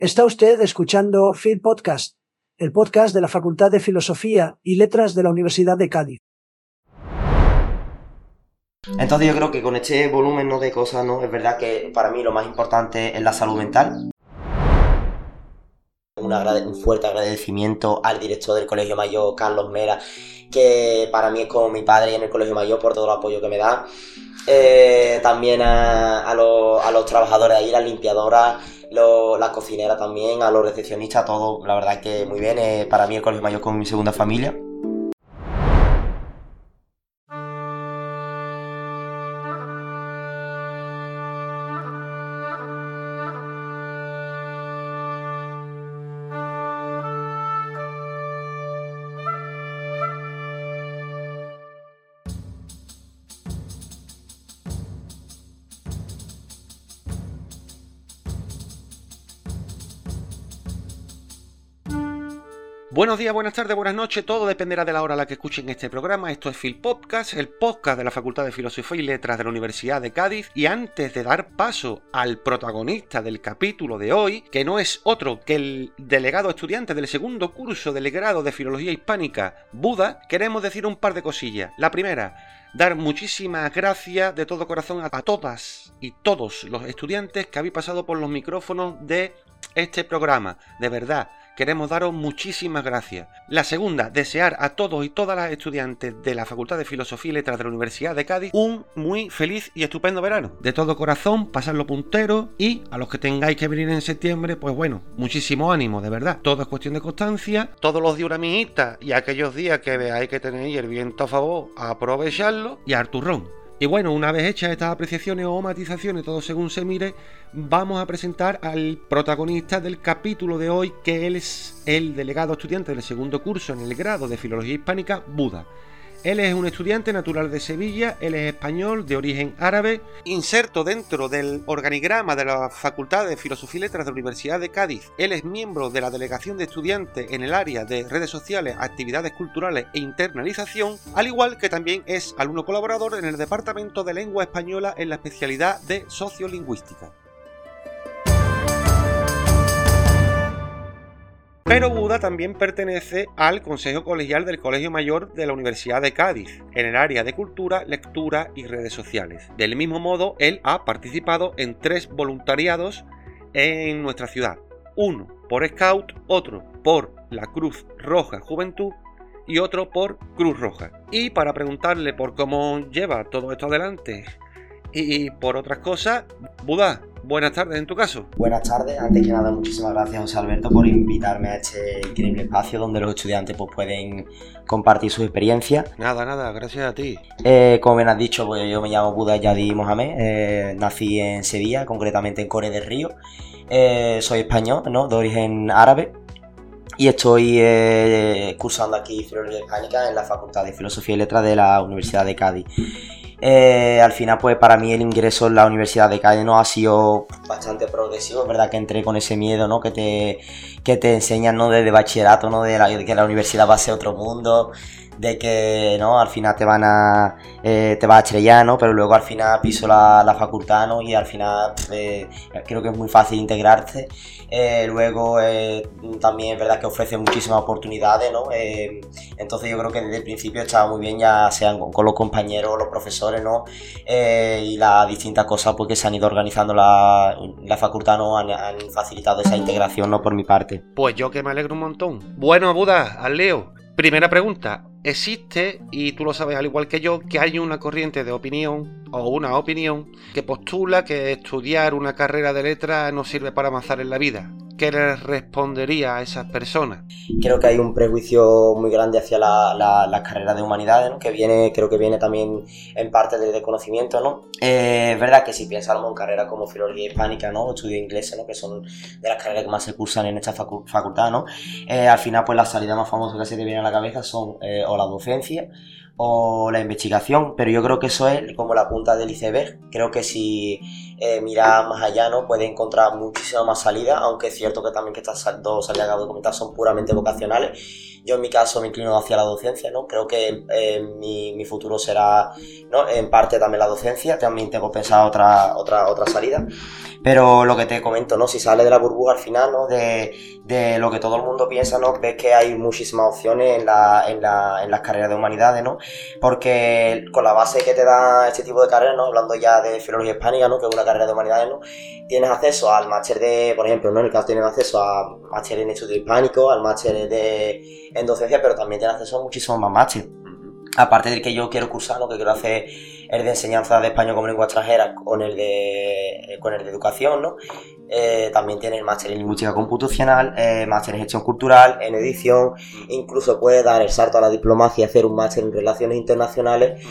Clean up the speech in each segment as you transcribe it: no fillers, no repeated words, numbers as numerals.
Está usted escuchando Phil Podcast, el podcast de la Facultad de Filosofía y Letras de la Universidad de Cádiz. Entonces yo creo que con este volumen de cosas, es verdad que para mí lo más importante es la salud mental. Un fuerte agradecimiento al director del Colegio Mayor, Carlos Mera, que para mí es como mi padre en el Colegio Mayor por todo el apoyo que me da. También a los trabajadores de ahí, las limpiadoras, las cocineras también, a los recepcionistas, todo, la verdad que muy bien. Para mí el Colegio Mayor es como mi segunda familia. Buenos días, buenas tardes, buenas noches, todo dependerá de la hora a la que escuchen este programa. Esto es Phil Podcast, el podcast de la Facultad de Filosofía y Letras de la Universidad de Cádiz. Y antes de dar paso al protagonista del capítulo de hoy, que no es otro que el delegado estudiante del segundo curso del grado de Filología Hispánica, Buda, queremos decir un par de cosillas. La primera, dar muchísimas gracias de todo corazón a todas y todos los estudiantes que habéis pasado por los micrófonos de este programa. De verdad, queremos daros muchísimas gracias. La segunda, desear a todos y todas las estudiantes de la Facultad de Filosofía y Letras de la Universidad de Cádiz un muy feliz y estupendo verano. De todo corazón, pasadlo puntero, y a los que tengáis que venir en septiembre, pues bueno, muchísimo ánimo, de verdad. Todo es cuestión de constancia. Todos los días una mijita y aquellos días que veáis que tenéis el viento a favor, aprovecharlo y al turrón. Y bueno, una vez hechas estas apreciaciones o matizaciones, todo según se mire, vamos a presentar al protagonista del capítulo de hoy, que él es el delegado estudiante del segundo curso en el grado de Filología Hispánica, Buda. Él es un estudiante natural de Sevilla, él es español, de origen árabe, inserto dentro del organigrama de la Facultad de Filosofía y Letras de la Universidad de Cádiz. Él es miembro de la delegación de estudiantes en el área de redes sociales, actividades culturales e internalización, al igual que también es alumno colaborador en el Departamento de Lengua Española en la especialidad de Sociolingüística. Pero Buda también pertenece al Consejo Colegial del Colegio Mayor de la Universidad de Cádiz, en el área de cultura, lectura y redes sociales. Del mismo modo, él ha participado en 3 voluntariados en nuestra ciudad. Uno por Scout, otro por la Cruz Roja Juventud y otro por Cruz Roja. Y para preguntarle por cómo lleva todo esto adelante y por otras cosas, Buda, buenas tardes en tu caso. Buenas tardes, antes que nada muchísimas gracias José Alberto por invitarme a este increíble espacio donde los estudiantes pueden compartir sus experiencias. Nada, gracias a ti. Como bien has dicho, pues yo me llamo Buda Yadi Mohamed, nací en Sevilla, concretamente en Corea del Río. Soy español, de origen árabe, y estoy cursando aquí Filología Hispánica en la Facultad de Filosofía y Letras de la Universidad de Cádiz. Al final, pues para mí el ingreso en la Universidad de Cádiz ha sido bastante progresivo. Es verdad que entré con ese miedo, que te enseñan, desde bachillerato, de que la universidad va a ser otro mundo, de que al final te vas a estrellar, pero luego al final piso la facultad, y al final creo que es muy fácil integrarse. Luego también es verdad que ofrece muchísimas oportunidades, entonces yo creo que desde el principio estaba muy bien, ya sean con los compañeros, los profesores, y las distintas cosas que se han ido organizando la facultad, han facilitado esa integración, por mi parte. Pues yo que me alegro un montón. Bueno, Buda, al lío. Primera pregunta, existe, y tú lo sabes al igual que yo, que hay una corriente de opinión o una opinión que postula que estudiar una carrera de letras no sirve para avanzar en la vida. ¿Qué les respondería a esas personas? Creo que hay un prejuicio muy grande hacia las carreras de humanidades, creo que viene también en parte del desconocimiento, es verdad que si pensamos en carreras como Filología Hispánica, o estudios ingleses, que son de las carreras que más se cursan en esta facultad, al final pues las salidas más famosas que se te vienen a la cabeza son o la docencia o la investigación, pero yo creo que eso es como la punta del iceberg. Creo que si miras más allá, ¿no? Puedes encontrar muchísima más salida, aunque es cierto que también que estas dos salidas que acabo de comentar son puramente vocacionales. Yo en mi caso me inclino hacia la docencia, ¿no? Creo que mi futuro será, ¿no? En parte también la docencia, también tengo pensado otra salida. Pero lo que te comento, ¿no? Si sales de la burbuja al final, ¿no? De lo que todo el mundo piensa, ¿no? Ves que hay muchísimas opciones en las carreras de humanidades, ¿no? Porque con la base que te da este tipo de carreras, ¿no? Hablando ya de filología hispánica, ¿no? Que es una carrera de humanidades, ¿no? Tienes acceso al máster de, por ejemplo, ¿no? En el caso tienes acceso a máster en estudio hispánico, al máster en docencia, pero también tienes acceso a muchísimos más máster. Aparte del que yo quiero cursar, ¿no? Que quiero hacer el de enseñanza de español como lengua extranjera con el de educación, ¿no? También tiene el máster en lingüística computacional, máster en gestión cultural, en edición, incluso puedes dar el salto a la diplomacia y hacer un máster en relaciones internacionales.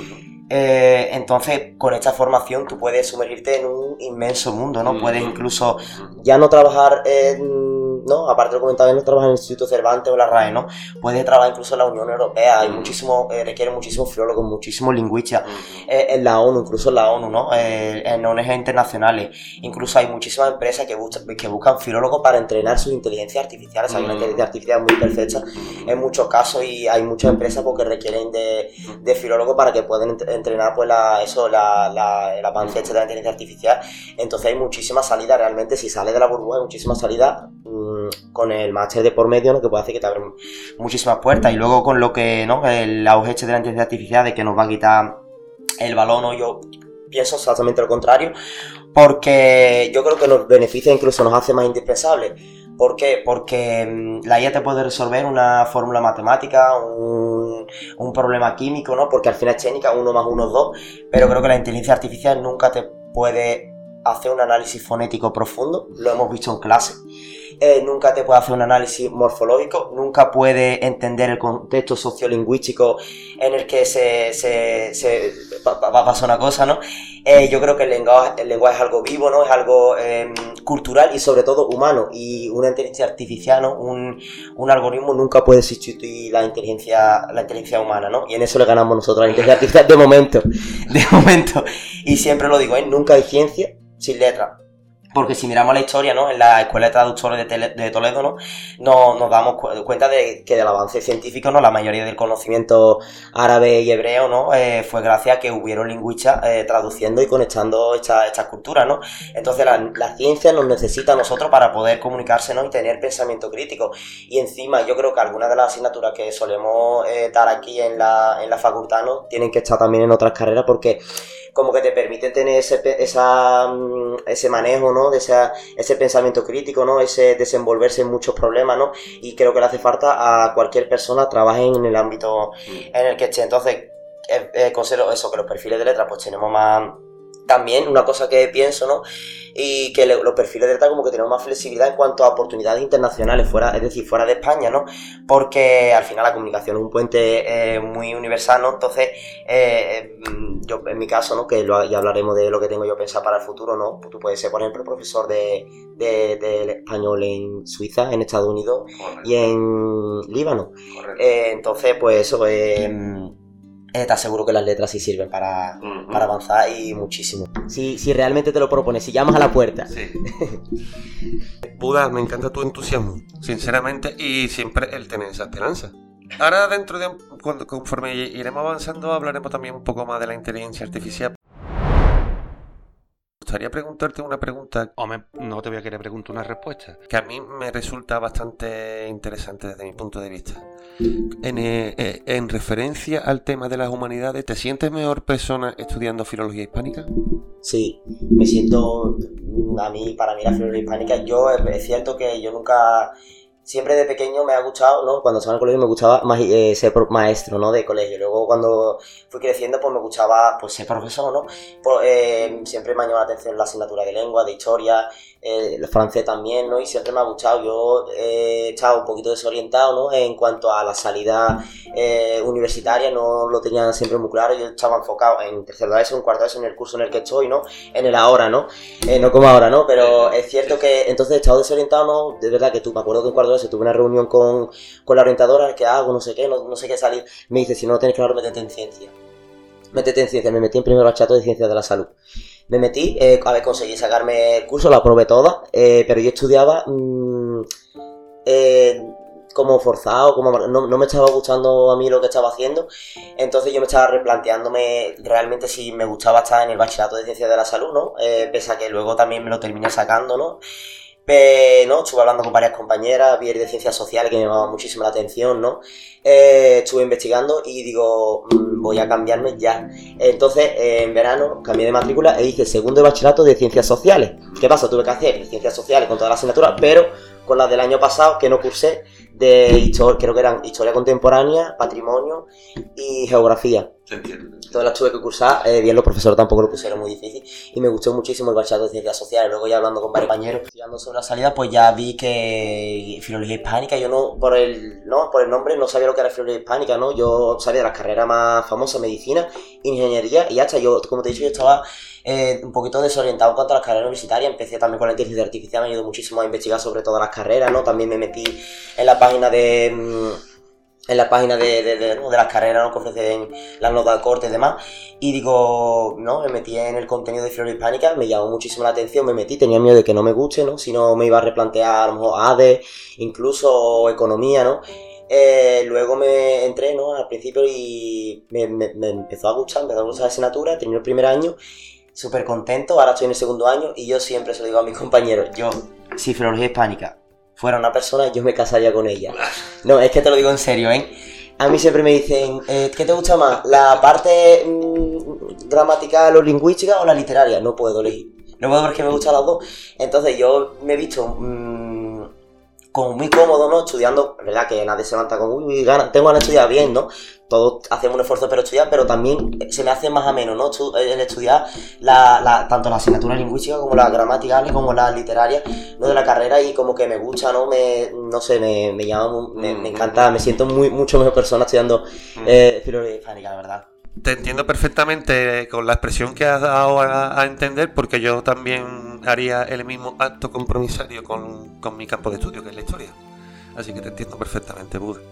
Entonces, con esta formación tú puedes sumergirte en un inmenso mundo, ¿no? Puedes incluso ya no trabajar ¿no? Aparte de lo comentado, no trabajar en el Instituto Cervantes o la RAE, ¿no? Puedes trabajar incluso en la Unión Europea, hay muchísimo, requiere muchísimos filólogos, muchísimos lingüistas, en la ONU, incluso en la ONU, ¿no? En ONG internacionales, incluso hay muchísimas empresas que buscan filólogos para entrenar sus inteligencias artificiales, hay una inteligencia artificial muy perfecta en muchos casos y hay muchas empresas porque requieren de filólogos para que puedan entrenar pues el avance de la inteligencia artificial. Entonces hay muchísimas salidas realmente, si sales de la burbuja hay muchísimas salidas con el máster de por medio, ¿no? Que puede hacer que te abren muchísimas puertas. Y luego con lo que, ¿no? El auge de la inteligencia artificial de que nos va a quitar el balón, ¿no? Yo pienso exactamente lo contrario, porque yo creo que nos beneficia, incluso nos hace más indispensables. ¿Por qué? Porque la IA te puede resolver una fórmula matemática, un problema químico, ¿no? Porque al final es técnica, 1 más 1 es 2, pero creo que la inteligencia artificial nunca te puede hacer un análisis fonético profundo, lo hemos visto en clase. Nunca te puede hacer un análisis morfológico, nunca puede entender el contexto sociolingüístico en el que va a pasar una cosa, ¿no? Yo creo que el lenguaje es algo vivo, ¿no? Es algo cultural y sobre todo humano, y una inteligencia artificial, ¿no? Un algoritmo nunca puede sustituir la inteligencia humana, ¿no? Y en eso le ganamos nosotros a la inteligencia artificial de momento, y siempre lo digo, nunca hay ciencia sin letras. Porque si miramos la historia, ¿no? En la Escuela de Traductores de Toledo, ¿no? Nos damos cuenta de que del avance científico, ¿no? La mayoría del conocimiento árabe y hebreo, ¿no? Fue gracias a que hubieron lingüistas traduciendo y conectando estas culturas, ¿no? Entonces la ciencia nos necesita a nosotros para poder comunicarse, ¿no? Y tener pensamiento crítico. Y encima yo creo que algunas de las asignaturas que solemos dar aquí en la facultad, ¿no? Tienen que estar también en otras carreras porque como que te permite tener ese manejo, ¿no? De ese pensamiento crítico, ¿no? Ese desenvolverse en muchos problemas, ¿no? Y creo que le hace falta a cualquier persona trabaje en el ámbito en el que esté. Entonces, considero eso, que los perfiles de letras pues tenemos más. También una cosa que pienso, ¿no? Y que los perfiles de letras como que tenemos más flexibilidad en cuanto a oportunidades internacionales, fuera de España, ¿no? Porque al final la comunicación es un puente muy universal, ¿no? Entonces, yo en mi caso, ¿no? Que ya hablaremos de lo que tengo yo pensado para el futuro, ¿no? Tú puedes ser, por ejemplo, profesor de español en Suiza, en Estados Unidos. Correcto. Y en Líbano. Entonces, pues eso te aseguro que las letras sí sirven para avanzar y muchísimo. Si realmente te lo propones, si llamas a la puerta. Sí. Buda, me encanta tu entusiasmo, sinceramente, y siempre el tener esa esperanza. Ahora conforme iremos avanzando, hablaremos también un poco más de la inteligencia artificial. Me gustaría preguntarte una pregunta, no te voy a querer preguntar una respuesta, que a mí me resulta bastante interesante desde mi punto de vista. En referencia al tema de las humanidades, ¿te sientes mejor persona estudiando filología hispánica? Sí, me siento, para mí la filología hispánica, es cierto que yo nunca, siempre de pequeño me ha gustado, ¿no? Cuando estaba en el colegio me gustaba ser maestro, ¿no? De colegio. Luego cuando fui creciendo pues me gustaba pues ser profesor, ¿no? Siempre me ha llamado la atención la asignatura de lengua, de historia, el francés también, ¿no? Y siempre me ha gustado. Yo he estado un poquito desorientado, ¿no? En cuanto a la salida universitaria, no lo tenía siempre muy claro. Yo estaba enfocado en tercero de eso, en cuarto de eso, en el curso en el que estoy, ¿no? En el ahora, ¿no? No como ahora, ¿no? Pero es cierto que entonces he estado desorientado, ¿no? De verdad que me acuerdo que en cuarto de entonces tuve una reunión con la orientadora, ¿qué hago? No sé qué, no sé qué salir. Me dice, si no lo tienes claro, métete en ciencia. Me metí en primer bachillerato de Ciencias de la Salud. Me metí, conseguí sacarme el curso, lo aprobé toda, pero yo estudiaba como forzado, no me estaba gustando a mí lo que estaba haciendo, entonces yo me estaba replanteándome realmente si me gustaba estar en el bachillerato de Ciencias de la Salud, ¿no? Pese a que luego también me lo terminé sacando, ¿no? No, estuve hablando con varias compañeras, vi el de Ciencias Sociales que me llamaba muchísimo la atención, ¿no? Estuve investigando y digo, voy a cambiarme ya. Entonces, en verano cambié de matrícula e hice segundo de bachillerato de Ciencias Sociales. ¿Qué pasa? Tuve que hacer Ciencias Sociales con todas las asignaturas, pero con las del año pasado que no cursé, creo que eran Historia Contemporánea, Patrimonio y Geografía. Todas las tuve que cursar, bien los profesores tampoco lo pusieron muy difícil y me gustó muchísimo el bachillerato de Ciencias Sociales. Luego ya hablando con varios compañeros, estudiando sobre la salida, pues ya vi que Filología Hispánica, yo por el nombre no sabía lo que era Filología Hispánica, ¿no? Yo sabía de las carreras más famosas, Medicina, Ingeniería, y hasta yo, como te he dicho, yo estaba un poquito desorientado en cuanto a las carreras universitarias. Empecé también con la inteligencia artificial, me ayudó muchísimo a investigar sobre todas las carreras, ¿no? También me metí en la página de las carreras, ¿no? Que ofrecen las notas de corte y demás, y digo, no, me metí en el contenido de Filología Hispánica, me llamó muchísimo la atención, tenía miedo de que no me guste, ¿no? Si no me iba a replantear a lo mejor ADE, incluso Economía, ¿no? Luego me entré, ¿no? Al principio y me empezó a gustar la asignatura, terminé el primer año, súper contento, ahora estoy en el segundo año y yo siempre se lo digo a mis compañeros, si Filología Hispánica fuera una persona, yo me casaría con ella. No, es que te lo digo en serio, ¿eh? A mí siempre me dicen, ¿qué te gusta más? ¿La parte gramatical o lingüística o la literaria? No puedo elegir. No puedo porque me gustan las dos. Entonces yo me he visto como muy cómodo, ¿no? Estudiando, es verdad que nadie se levanta con tengo ganas de estudiar bien, ¿no? Todos hacemos un esfuerzo para estudiar, pero también se me hace más ameno, ¿no? El estudiar tanto la asignatura lingüística como la gramaticales, como la literaria, ¿no? De la carrera, y como que me gusta, ¿no? Me llama, me encanta, me siento mucho mejor persona estudiando Filología Hispánica, la verdad. Te entiendo perfectamente con la expresión que has dado a entender, porque yo también haría el mismo acto compromisario con mi campo de estudio, que es la historia. Así que te entiendo perfectamente, Buda.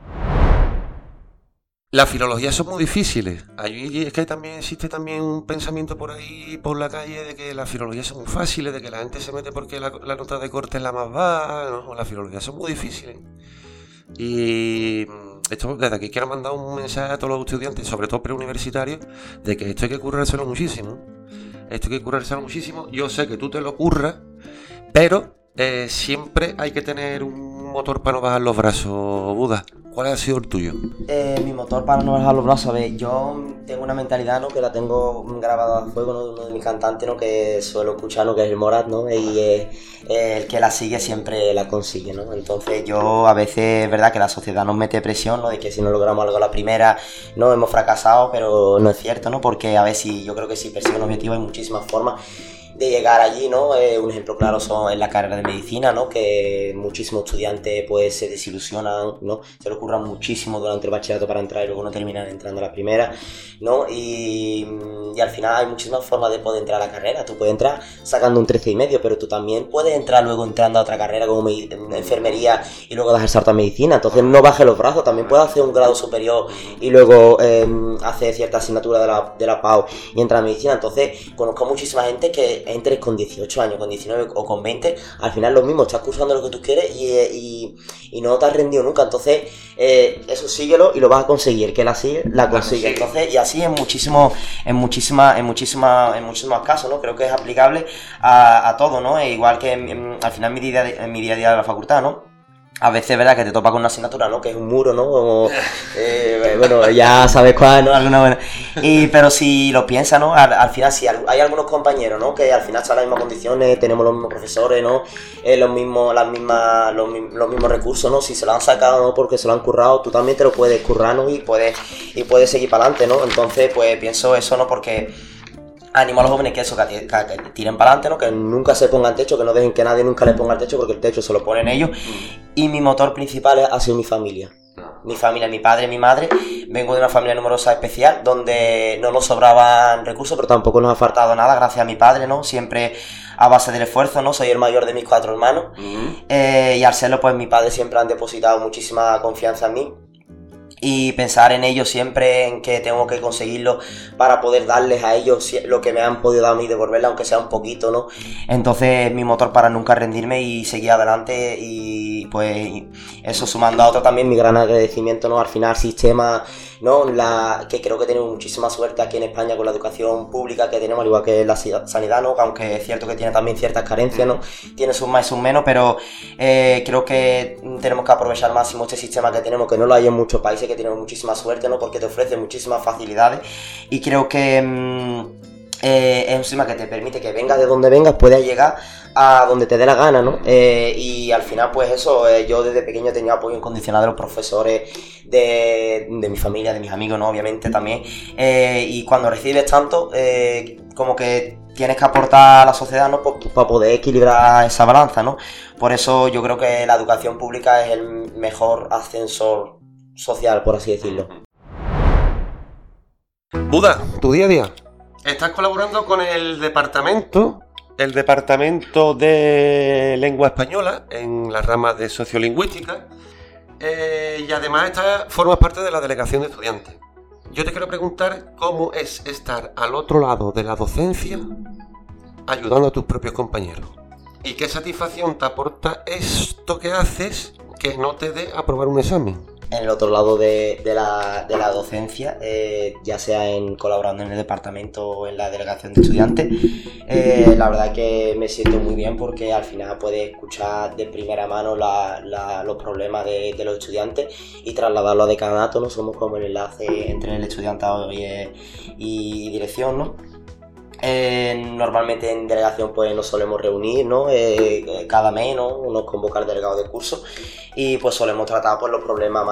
Las filologías son muy difíciles. Es que también existe también un pensamiento por ahí, por la calle, de que las filologías son muy fáciles, de que la gente se mete porque la nota de corte es la más baja. No, las filologías son muy difíciles. Y esto, desde aquí quiero mandar un mensaje a todos los estudiantes, sobre todo preuniversitarios, de que esto hay que currárselo muchísimo. Yo sé que tú te lo curras, pero siempre hay que tener un motor para no bajar los brazos, Buda. ¿Cuál ha sido el tuyo? Mi motor para no bajar los brazos, a ver, yo tengo una mentalidad, ¿no? Que la tengo grabada a fuego, ¿no? De uno de mis cantantes, ¿no? Que suelo escuchar, ¿no? Que es el Morat, ¿no? Y el que la sigue siempre la consigue, ¿no? Entonces yo a veces es verdad que la sociedad nos mete presión, ¿no? De que si no logramos algo a la primera, no hemos fracasado, pero no es cierto, ¿no? Porque a ver, yo creo que si persigue un objetivo hay muchísimas formas de llegar allí, ¿no? Un ejemplo claro son en la carrera de medicina, ¿no? Que muchísimos estudiantes pues se desilusionan, ¿no? Se lo curran muchísimo durante el bachillerato para entrar y luego no terminan entrando a la primera, ¿no? Y al final hay muchísimas formas de poder entrar a la carrera. Tú puedes entrar sacando un 13,5, pero tú también puedes entrar luego entrando a otra carrera como enfermería y luego das el salto a medicina. Entonces no bajes los brazos, también puedes hacer un grado superior y luego hacer cierta asignatura de la PAU y entrar a medicina. Entonces conozco muchísima gente que entres con 18 años, con 19 o con 20, al final lo mismo, estás cursando lo que tú quieres y no te has rendido nunca. Entonces eso síguelo y lo vas a conseguir, que la sigue, la consigue. Entonces, y así en muchísimos casos, ¿no? Creo que es aplicable a todo, ¿no? Igual que al final en mi día a día de la facultad, ¿no? A veces es verdad que te topas con una asignatura, ¿no? Que es un muro, ¿no? Como, bueno, ya sabes cuál, ¿no? Alguna buena. Pero si lo piensas, ¿no? Al final, si hay algunos compañeros, ¿no? Que al final están en las mismas condiciones, tenemos los mismos profesores, ¿no? Los mismos recursos, ¿no? Si se lo han sacado, ¿no? Porque se lo han currado, tú también te lo puedes currar, ¿no? Y puedes seguir para adelante, ¿no? Entonces, pues pienso eso, ¿no? Porque animo a los jóvenes que tiren para adelante, ¿no? Que nunca se pongan techo, que no dejen que nadie nunca le ponga el techo, porque el techo se lo ponen ellos. Y mi motor principal ha sido mi familia. Mi familia, mi padre, mi madre, vengo de una familia numerosa especial, donde no nos sobraban recursos, pero tampoco nos ha faltado nada, gracias a mi padre, ¿no? Siempre a base del esfuerzo, ¿no? Soy el mayor de mis 4 hermanos. Y al serlo, pues mi padre siempre han depositado muchísima confianza en mí. Y pensar en ellos siempre, en que tengo que conseguirlo para poder darles a ellos lo que me han podido dar a mí, devolverle aunque sea un poquito, ¿no? Entonces mi motor para nunca rendirme y seguir adelante, y pues eso sumando a otro también mi gran agradecimiento, ¿no? Al final sistema, ¿no? Que creo que tenemos muchísima suerte aquí en España con la educación pública que tenemos, al igual que la sanidad, ¿no? Aunque es cierto que tiene también ciertas carencias, ¿no? Tiene sus más y sus menos, pero creo que tenemos que aprovechar al máximo este sistema que tenemos, que no lo hay en muchos países, que tenemos muchísima suerte, ¿no? Porque te ofrece muchísimas facilidades, y creo que es un sistema que te permite que vengas de donde vengas, puedas llegar a donde te dé la gana, ¿no? Y al final, pues eso, yo desde pequeño he tenido apoyo incondicional de los profesores, de mi familia, de mis amigos, ¿no? Obviamente también, y cuando recibes tanto, como que tienes que aportar a la sociedad, ¿no? Para poder equilibrar esa balanza, ¿no? Por eso yo creo que la educación pública es el mejor ascensor social, por así decirlo. Buda, tu día a día. Estás colaborando con el departamento de lengua española en las ramas de sociolingüística, y además formas parte de la delegación de estudiantes. Yo te quiero preguntar cómo es estar al otro lado de la docencia ayudando a tus propios compañeros, y qué satisfacción te aporta esto que haces que no te dé aprobar un examen. En el otro lado de la docencia, ya sea colaborando en el departamento o en la delegación de estudiantes, la verdad que me siento muy bien, porque al final puedes escuchar de primera mano los problemas de los estudiantes y trasladarlo a decanato, ¿no? Somos como el enlace entre el estudiantado y dirección, ¿no? Normalmente en delegación pues nos solemos reunir, ¿no? Cada mes, ¿no? Nos convoca el delegado de curso, y pues solemos tratar pues los problemas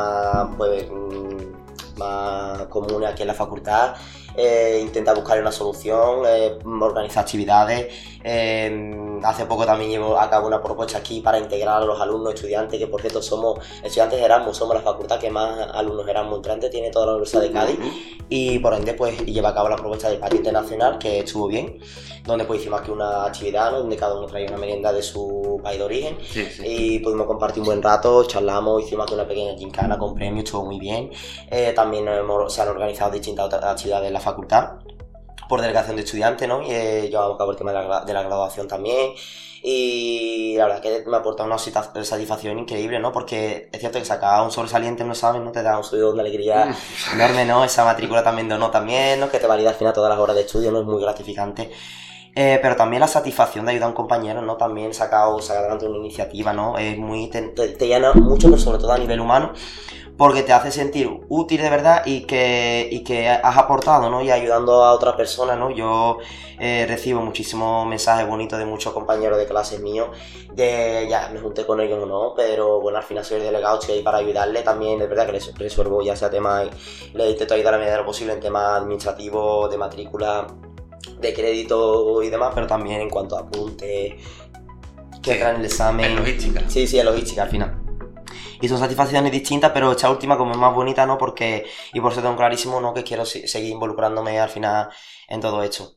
más comunes aquí en la facultad, intentar buscar una solución, organizar actividades. Hace poco también llevo a cabo una propuesta aquí para integrar a los alumnos estudiantes, que por cierto somos estudiantes de Erasmus, somos la facultad que más alumnos Erasmus entrantes tiene toda la Universidad de Cádiz, y por ende pues lleva a cabo la propuesta del patio internacional, que estuvo bien, donde pues hicimos aquí una actividad, ¿no? Donde cada uno traía una merienda de su país de origen, y pudimos compartir un buen rato, charlamos, hicimos aquí una pequeña gincana con premios, estuvo muy bien. También se han organizado distintas otras actividades en la facultad por delegación de estudiantes, ¿no? Y llevamos a cabo el tema de la graduación también, y la verdad que me ha aportado una satisfacción increíble, ¿no? Porque es cierto que sacar un sobresaliente en un examen, ¿no? Te da un subidón de alegría enorme, ¿no? Esa matrícula también de honor también, ¿no? Que te valida al final todas las horas de estudio, ¿no? Es muy gratificante. Pero también la satisfacción de ayudar a un compañero, ¿no? También sacar adelante una iniciativa, ¿no? Es muy, te llena mucho, pero sobre todo a nivel humano, porque te hace sentir útil de verdad, y que has aportado, ¿no? Y ayudando a otras personas, ¿no? Yo recibo muchísimos mensajes bonitos de muchos compañeros de clases míos, ya me junté con ellos o no, pero bueno, al final soy el delegado, estoy ahí para ayudarle. También es verdad que les resuelvo ya sea temas, le intento ayudar a la medida de lo posible en temas administrativos, de matrícula, de crédito y demás, pero también en cuanto a apuntes que entran en el examen. En logística. Sí, en logística al final. Y son satisfacciones distintas, pero esta última como es más bonita, ¿no? Y por eso tengo clarísimo, ¿no? Que quiero seguir involucrándome al final en todo esto.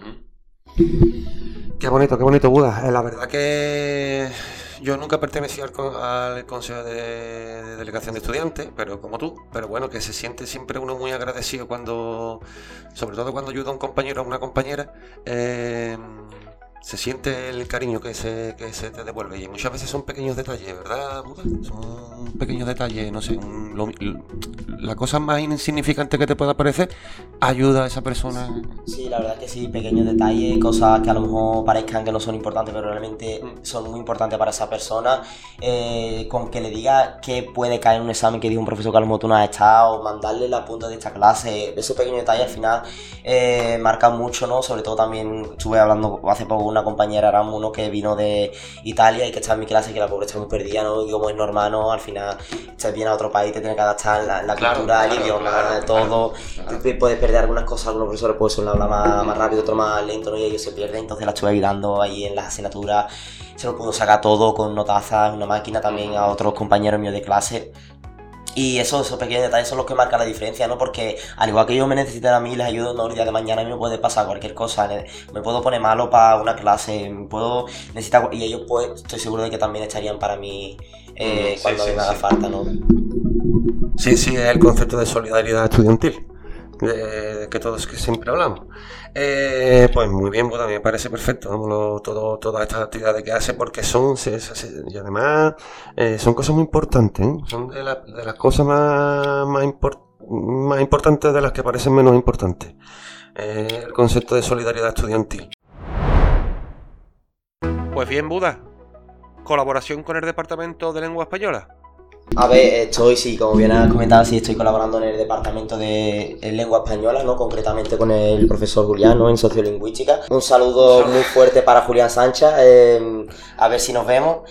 Qué bonito, Buda. La verdad que yo nunca pertenecí al consejo de delegación de estudiantes, pero como tú, pero bueno, que se siente siempre uno muy agradecido sobre todo cuando ayuda a un compañero o a una compañera, se siente el cariño que se te devuelve, y muchas veces son pequeños detalles, ¿verdad, Buda? Son pequeños detalles, no sé, la cosa más insignificante que te pueda parecer, ayuda a esa persona. Sí, la verdad que sí, pequeños detalles, cosas que a lo mejor parezcan que no son importantes, pero realmente son muy importantes para esa persona. Con que le diga que puede caer en un examen que diga un profesor que a lo mejor tú no has estado, mandarle la punta de esta clase, esos pequeños detalles al final marcan mucho, ¿no? Sobre todo también estuve hablando hace poco con una compañera Erasmus, ¿no? Que vino de Italia y que está en mi clase, que la pobre está muy perdida, ¿no? Y como es normal, ¿no? Al final estás bien a otro país, te tienes que adaptar la cultura, el idioma, todo. Claro. Puedes perder algunas cosas, algunos profesores pues uno habla más rápido, otro más lento, ¿no? Y ellos se pierden, entonces la estuve ayudando ahí en las asignaturas, se lo pudo sacar todo con notazas, una máquina, también a otros compañeros míos de clase. Y esos pequeños detalles son los que marcan la diferencia, ¿no? Porque al igual que ellos me necesitan a mí, les ayudo, no, el día de mañana a mí me puede pasar cualquier cosa, me puedo poner malo para una clase, me puedo necesitar, y ellos pues estoy seguro de que también estarían para mí cuando me haga falta, ¿no? Sí, es el concepto de solidaridad estudiantil, que todos que siempre hablamos. Pues muy bien, Buda, me parece perfecto, todas estas actividades que hace, porque y además son cosas muy importantes, ¿eh? Son de las cosas más importantes de las que parecen menos importantes, el concepto de solidaridad estudiantil. Pues bien, Buda, ¿colaboración con el Departamento de Lengua Española? A ver, como bien has comentado, sí estoy colaborando en el departamento de lengua española, ¿no? Concretamente con el profesor Julián, ¿no? En sociolingüística. Un saludo muy fuerte para Julián Sánchez, a ver si nos vemos.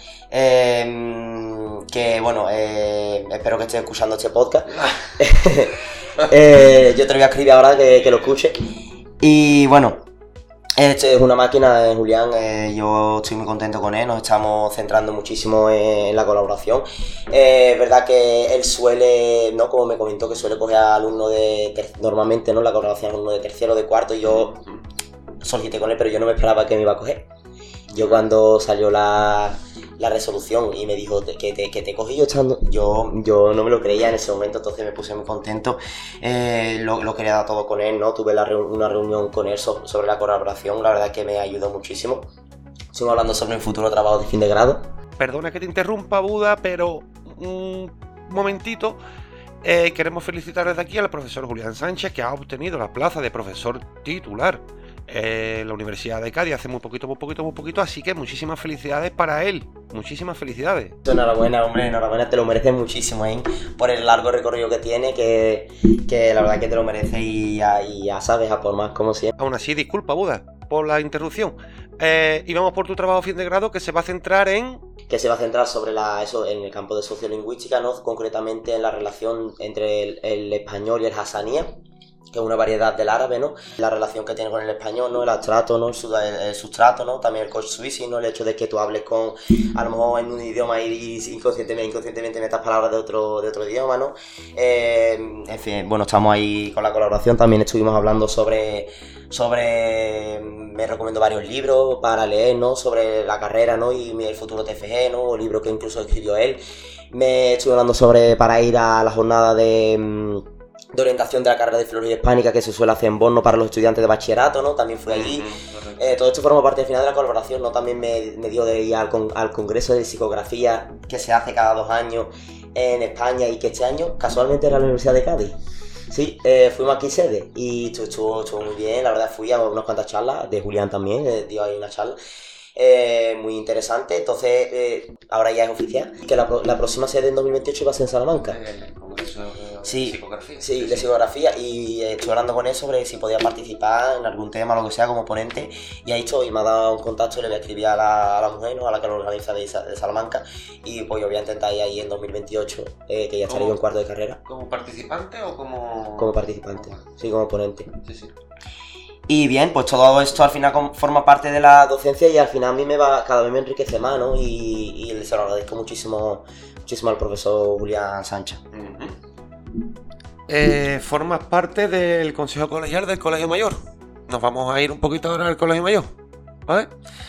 Que bueno, espero que estés escuchando este podcast. Yo te lo voy a escribir ahora que lo escuche. Y bueno, este es una máquina, Julián, yo estoy muy contento con él, nos estamos centrando muchísimo en la colaboración. Es verdad que él suele, ¿no? Como me comentó, que suele coger a alumnos normalmente, ¿no? La colaboración, alumnos de tercero, de cuarto, y yo solicité con él, pero yo no me esperaba que me iba a coger. Yo cuando salió la resolución y me dijo que te cogí yo no me lo creía en ese momento, entonces me puse muy contento. Lo quería dar todo con él, ¿no? Tuve una reunión con él sobre la colaboración, la verdad es que me ayudó muchísimo. Estuvimos hablando sobre el futuro trabajo de fin de grado. Perdona que te interrumpa, Buda, pero un momentito. Queremos felicitar desde aquí al profesor Julián Sánchez, que ha obtenido la plaza de profesor titular en la Universidad de Cádiz hace muy poquito, así que muchísimas felicidades para él, muchísimas felicidades. Enhorabuena, hombre, enhorabuena, te lo mereces muchísimo, por el largo recorrido que tiene, que la verdad que te lo mereces y ya sabes, a por más como siempre. Aún así, disculpa, Buda, por la interrupción. Y vamos por tu trabajo fin de grado, que se va a centrar sobre en el campo de sociolingüística, ¿no? Concretamente en la relación entre el español y el hasanía, que es una variedad del árabe, ¿no? La relación que tiene con el español, ¿no? El abstrato, ¿no? El sustrato, ¿no? También el Koch-Swiss, ¿no? El hecho de que tú hables a lo mejor en un idioma y inconscientemente metas palabras de otro idioma, ¿no? En fin, bueno, estamos ahí con la colaboración. También estuvimos hablando sobre me recomiendo varios libros para leer, ¿no? Sobre la carrera, ¿no? Y el futuro TFG, ¿no? Libros que incluso escribió él. Me estuve hablando para ir a la jornada de orientación de la carrera de Filología Hispánica que se suele hacer en Borno para los estudiantes de bachillerato, ¿no? También fui allí. Todo esto forma parte del final de la colaboración, ¿no? También me dio de ir al Congreso de Psicografía que se hace cada 2 años en España y que este año casualmente era la Universidad de Cádiz. Sí, fuimos aquí sede y estuvo muy bien, la verdad fui a unas cuantas charlas, de Julián también, dio ahí una charla. Muy interesante, entonces ahora ya es oficial que la próxima sede en 2028 va a ser en Salamanca. El Congreso de Psicografía. Sí, de psicografía, y estoy hablando con él sobre si podía participar en algún tema, lo que sea, como ponente, y ahí estoy, me ha dado un contacto y le voy a escribir a la mujer, ¿no? A la que lo organiza de Salamanca, y pues yo voy a intentar ir ahí en 2028, que ya estaré yo en cuarto de carrera. ¿Como participante o como...? Como participante, sí, como ponente. Sí. Y bien, pues todo esto al final forma parte de la docencia y al final a mí cada vez me enriquece más, ¿no? Y se lo agradezco muchísimo al profesor Julián Sánchez. Formas parte del Consejo Colegial del Colegio Mayor. Nos vamos a ir un poquito ahora al Colegio Mayor, ¿vale?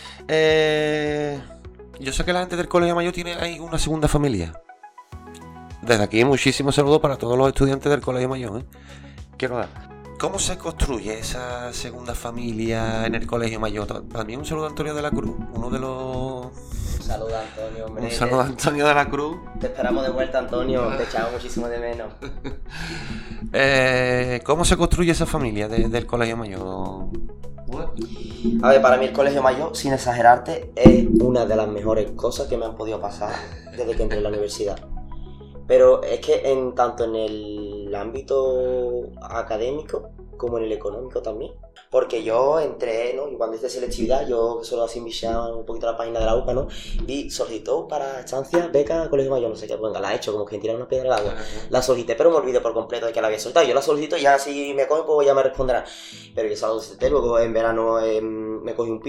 Yo sé que la gente del Colegio Mayor tiene ahí una segunda familia. Desde aquí muchísimos saludos para todos los estudiantes del Colegio Mayor, ¿eh? Quiero dar. ¿Cómo se construye esa segunda familia en el Colegio Mayor? También un saludo a Antonio de la Cruz, uno de los... Un saludo a Antonio, hombre. Un saludo a Antonio de la Cruz. Te esperamos de vuelta, Antonio, te echamos muchísimo de menos. ¿Cómo se construye esa familia del Colegio Mayor? A ver, para mí el Colegio Mayor, sin exagerarte, es una de las mejores cosas que me han podido pasar desde que entré en la universidad. Pero es que tanto en el ámbito académico como en el económico también. Porque yo entré, ¿no? Y cuando hice selectividad, yo que solo así enviaba un poquito la página de la UCA, ¿no? Vi, solicitó para estancia, beca, Colegio Mayor, no sé qué, venga, la he hecho, como quien tira una piedra al agua. La solicité, pero me olvidé por completo de que la había solicitado. Yo la solicito y ya si me cogen, pues ya me responderán. Pero yo esa la solicité, luego en verano me cogí un piso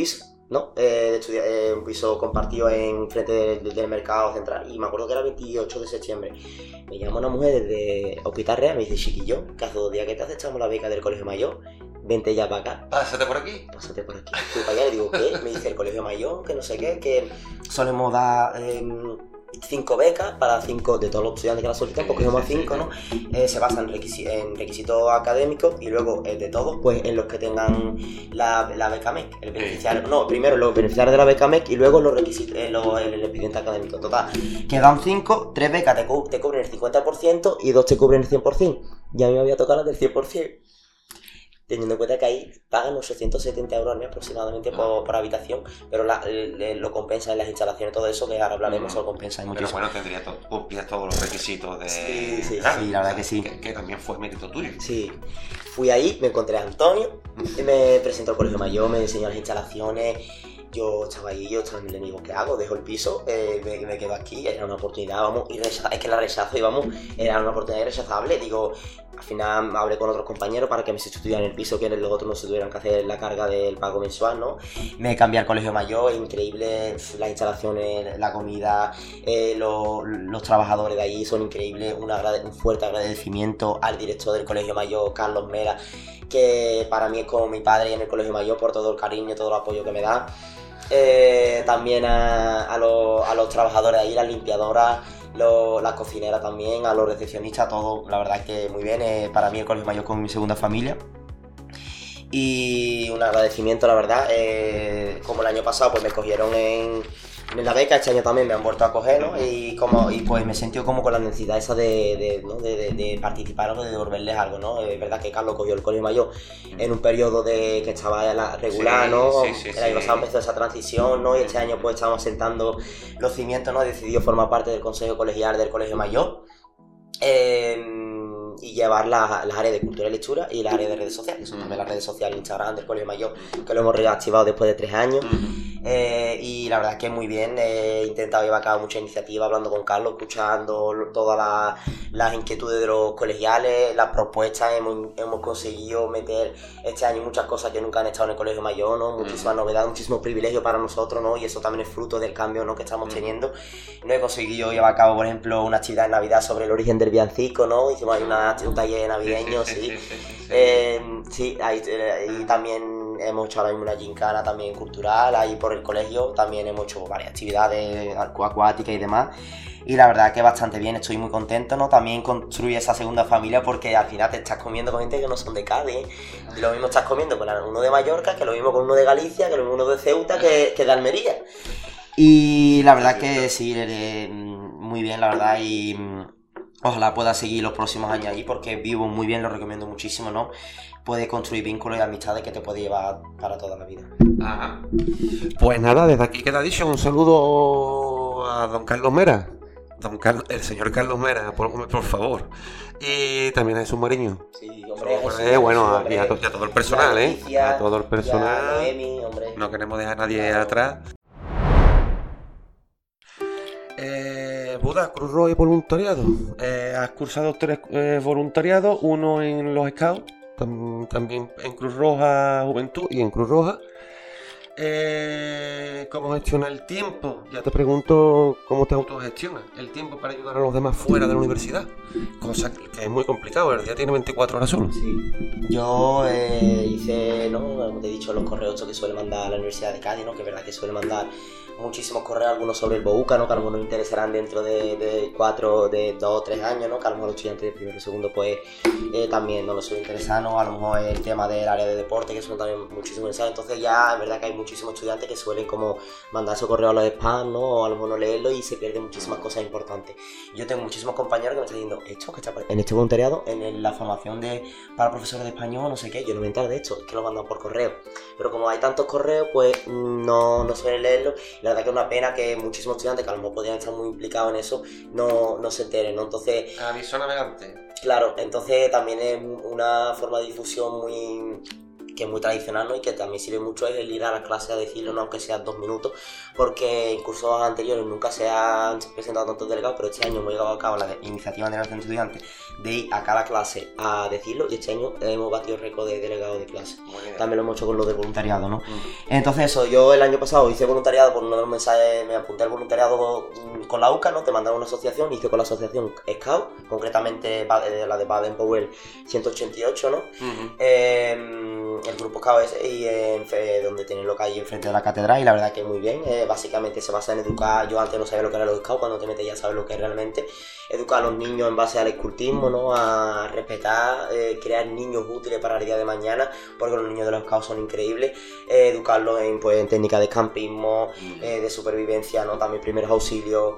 ¿no? Un piso compartido en frente del mercado central, y me acuerdo que era 28 de septiembre. Me llama una mujer desde Hospital Real, me dice: chiquillo, que hace 2 días que te echamos la beca del Colegio Mayor, vente ya para acá. Pásate por aquí. Pásate por aquí. Fui para allá y le digo: ¿qué? Me dice: el Colegio Mayor, que no sé qué, que solemos dar 5 becas para 5 de todos los estudiantes que la solicitan, porque somos 5, ¿no? Se basa en requisitos académicos, y luego el de todos, pues en los que tengan la beca MEC, el beneficiario, no, primero los beneficiarios de la beca MEC y luego los requisitos, el expediente académico. Total, quedan 5, 3 becas te cubren el 50% y 2 te cubren el 100%. Ya a mí me había tocado las del 100%. Teniendo en cuenta que ahí pagan 870 euros al mes aproximadamente por habitación, pero lo compensa en las instalaciones, todo eso, que ahora hablaremos, lo compensa muchísimo. Pero bueno, cumplías todos los requisitos de... Sí, la verdad que sí. Que también fue mérito tuyo. Sí. Fui ahí, me encontré a Antonio, me presentó al Colegio Mayor, me enseñó las instalaciones. Yo estaba ahí, le digo: ¿qué hago? Dejo el piso, me quedo aquí, era una oportunidad, vamos, y es que la rechazo, y vamos, era una oportunidad irrechazable. Digo, al final hablé con otros compañeros para que me sustituyeran el piso, que los otros no se tuvieran que hacer la carga del pago mensual, ¿no? Me cambié al Colegio Mayor, increíble, las instalaciones, la comida, los trabajadores de allí son increíbles. Un fuerte agradecimiento al director del Colegio Mayor, Carlos Mera, que para mí es como mi padre en el Colegio Mayor, por todo el cariño, todo el apoyo que me da. También a los trabajadores de ahí, las limpiadoras, las cocineras también, a los recepcionistas, todo, la verdad es que muy bien. Para mí el Colegio Mayor es como mi segunda familia. Y un agradecimiento, la verdad, como el año pasado pues me cogieron en la beca, este año también me han vuelto a coger, ¿no? Y pues me he sentido como con la necesidad esa de participar o de devolverles algo, ¿no? Es verdad que Carlos cogió el Colegio Mayor en un periodo que estaba regular, ¿no? El año pasado empezó esa transición, ¿no? Y este año pues estamos sentando los cimientos, ¿no? He decidido formar parte del Consejo Colegial del Colegio Mayor. Y llevar las áreas de cultura y lectura y las áreas de redes sociales, que son también las redes sociales, Instagram del Colegio Mayor, que lo hemos reactivado después de 3 años. Y la verdad es que muy bien. He intentado llevar a cabo muchas iniciativas, hablando con Carlos, escuchando todas las inquietudes de los colegiales, las propuestas. Hemos conseguido meter este año muchas cosas que nunca han estado en el Colegio Mayor, ¿no? Muchísimas novedades, muchísimos privilegios para nosotros, ¿no? Y eso también es fruto del cambio, ¿no?, que estamos teniendo. No he conseguido llevar a cabo, por ejemplo, una actividad en Navidad sobre el origen del villancico, ¿no? Hicimos ahí un taller navideño, sí. Y también hemos hecho ahora mismo una gincana también cultural ahí por el colegio. También hemos hecho varias actividades acuáticas y demás. Y la verdad que bastante bien, estoy muy contento, ¿no? También construye esa segunda familia, porque al final te estás comiendo con gente que no son de Cádiz, ¿eh? Y lo mismo estás comiendo con uno de Mallorca, que lo mismo con uno de Galicia, que lo mismo uno de Ceuta, que de Almería. Y la verdad que sí, muy bien, la verdad, y ojalá pueda seguir los próximos años allí, porque vivo muy bien, lo recomiendo muchísimo, ¿no? Puedes construir vínculos y amistades que te puede llevar para toda la vida. Ajá. Pues nada, desde aquí queda dicho, un saludo a don Carlos Mera. El señor Carlos Mera, por favor. Y también a Jesús Mariño. Sí, hombre. Y a todo el personal, a todo el personal. Noemi, hombre. No queremos dejar a nadie atrás. Buda, Cruz Roja y voluntariado. Has cursado 3 voluntariados, uno en los Scouts, también en Cruz Roja Juventud y en Cruz Roja. ¿Cómo gestiona el tiempo? Ya te pregunto, ¿cómo te autogestionas el tiempo para ayudar a los demás fuera de la universidad? Cosa que es muy complicado, el día tiene 24 horas solo. Sí. Yo hice, ¿no?, como te he dicho, los correos que suele mandar la Universidad de Cádiz, ¿no?, que es verdad que suele mandar muchísimos correos, algunos sobre el BOUCA, ¿no?, que a lo mejor nos interesarán dentro de 2 o 3 años, ¿no?, que a lo mejor los estudiantes de primero y segundo pues también no nos suele interesar, ¿no?, a lo mejor el tema del área de deporte, que son también muchísimo interesados. Entonces ya es verdad que hay muchísimos estudiantes que suelen como mandar esos correos a los spam, ¿no?, o a lo mejor no leerlo, y se pierden muchísimas cosas importantes. Yo tengo muchísimos compañeros que me están diciendo: esto que está en este voluntariado, en la formación para profesores de español, no sé qué, yo no me entero de esto, es que lo mandan por correo. Pero como hay tantos correos, pues no suelen leerlo. La verdad que es una pena que muchísimos estudiantes que a lo mejor podrían estar muy implicados en eso no se enteren, ¿no? Entonces, aviso navegante. Claro, entonces también es una forma de difusión que es muy tradicional, ¿no? Y que también sirve mucho es el ir a las clases a decirlo, ¿no? Aunque sea 2 minutos, porque en cursos anteriores nunca se han presentado tantos delegados, pero este año hemos llevado a cabo la iniciativa de generación de estudiantes de ir a cada clase a decirlo, y este año hemos batido récord de delegados de clase. También lo hemos hecho con lo de voluntariado, ¿no? Entonces eso, yo el año pasado hice voluntariado por uno de los mensajes, me apunté al voluntariado con la UCA, ¿no? Te mandaron una asociación, hice con la asociación Scout, concretamente la de Baden-Powell 188, ¿no? El grupo Scout ese, y donde tienen lo que hay enfrente de la catedral, y la verdad que muy bien. Básicamente se basa en educar. Yo antes no sabía lo que eran los Scouts, cuando te metes ya sabes lo que es realmente educar a los niños en base al escultismo, ¿no? A respetar, crear niños útiles para el día de mañana, porque los niños de los Scouts son increíbles. Educarlos en técnicas de campismo, de supervivencia, ¿no? También primeros auxilios,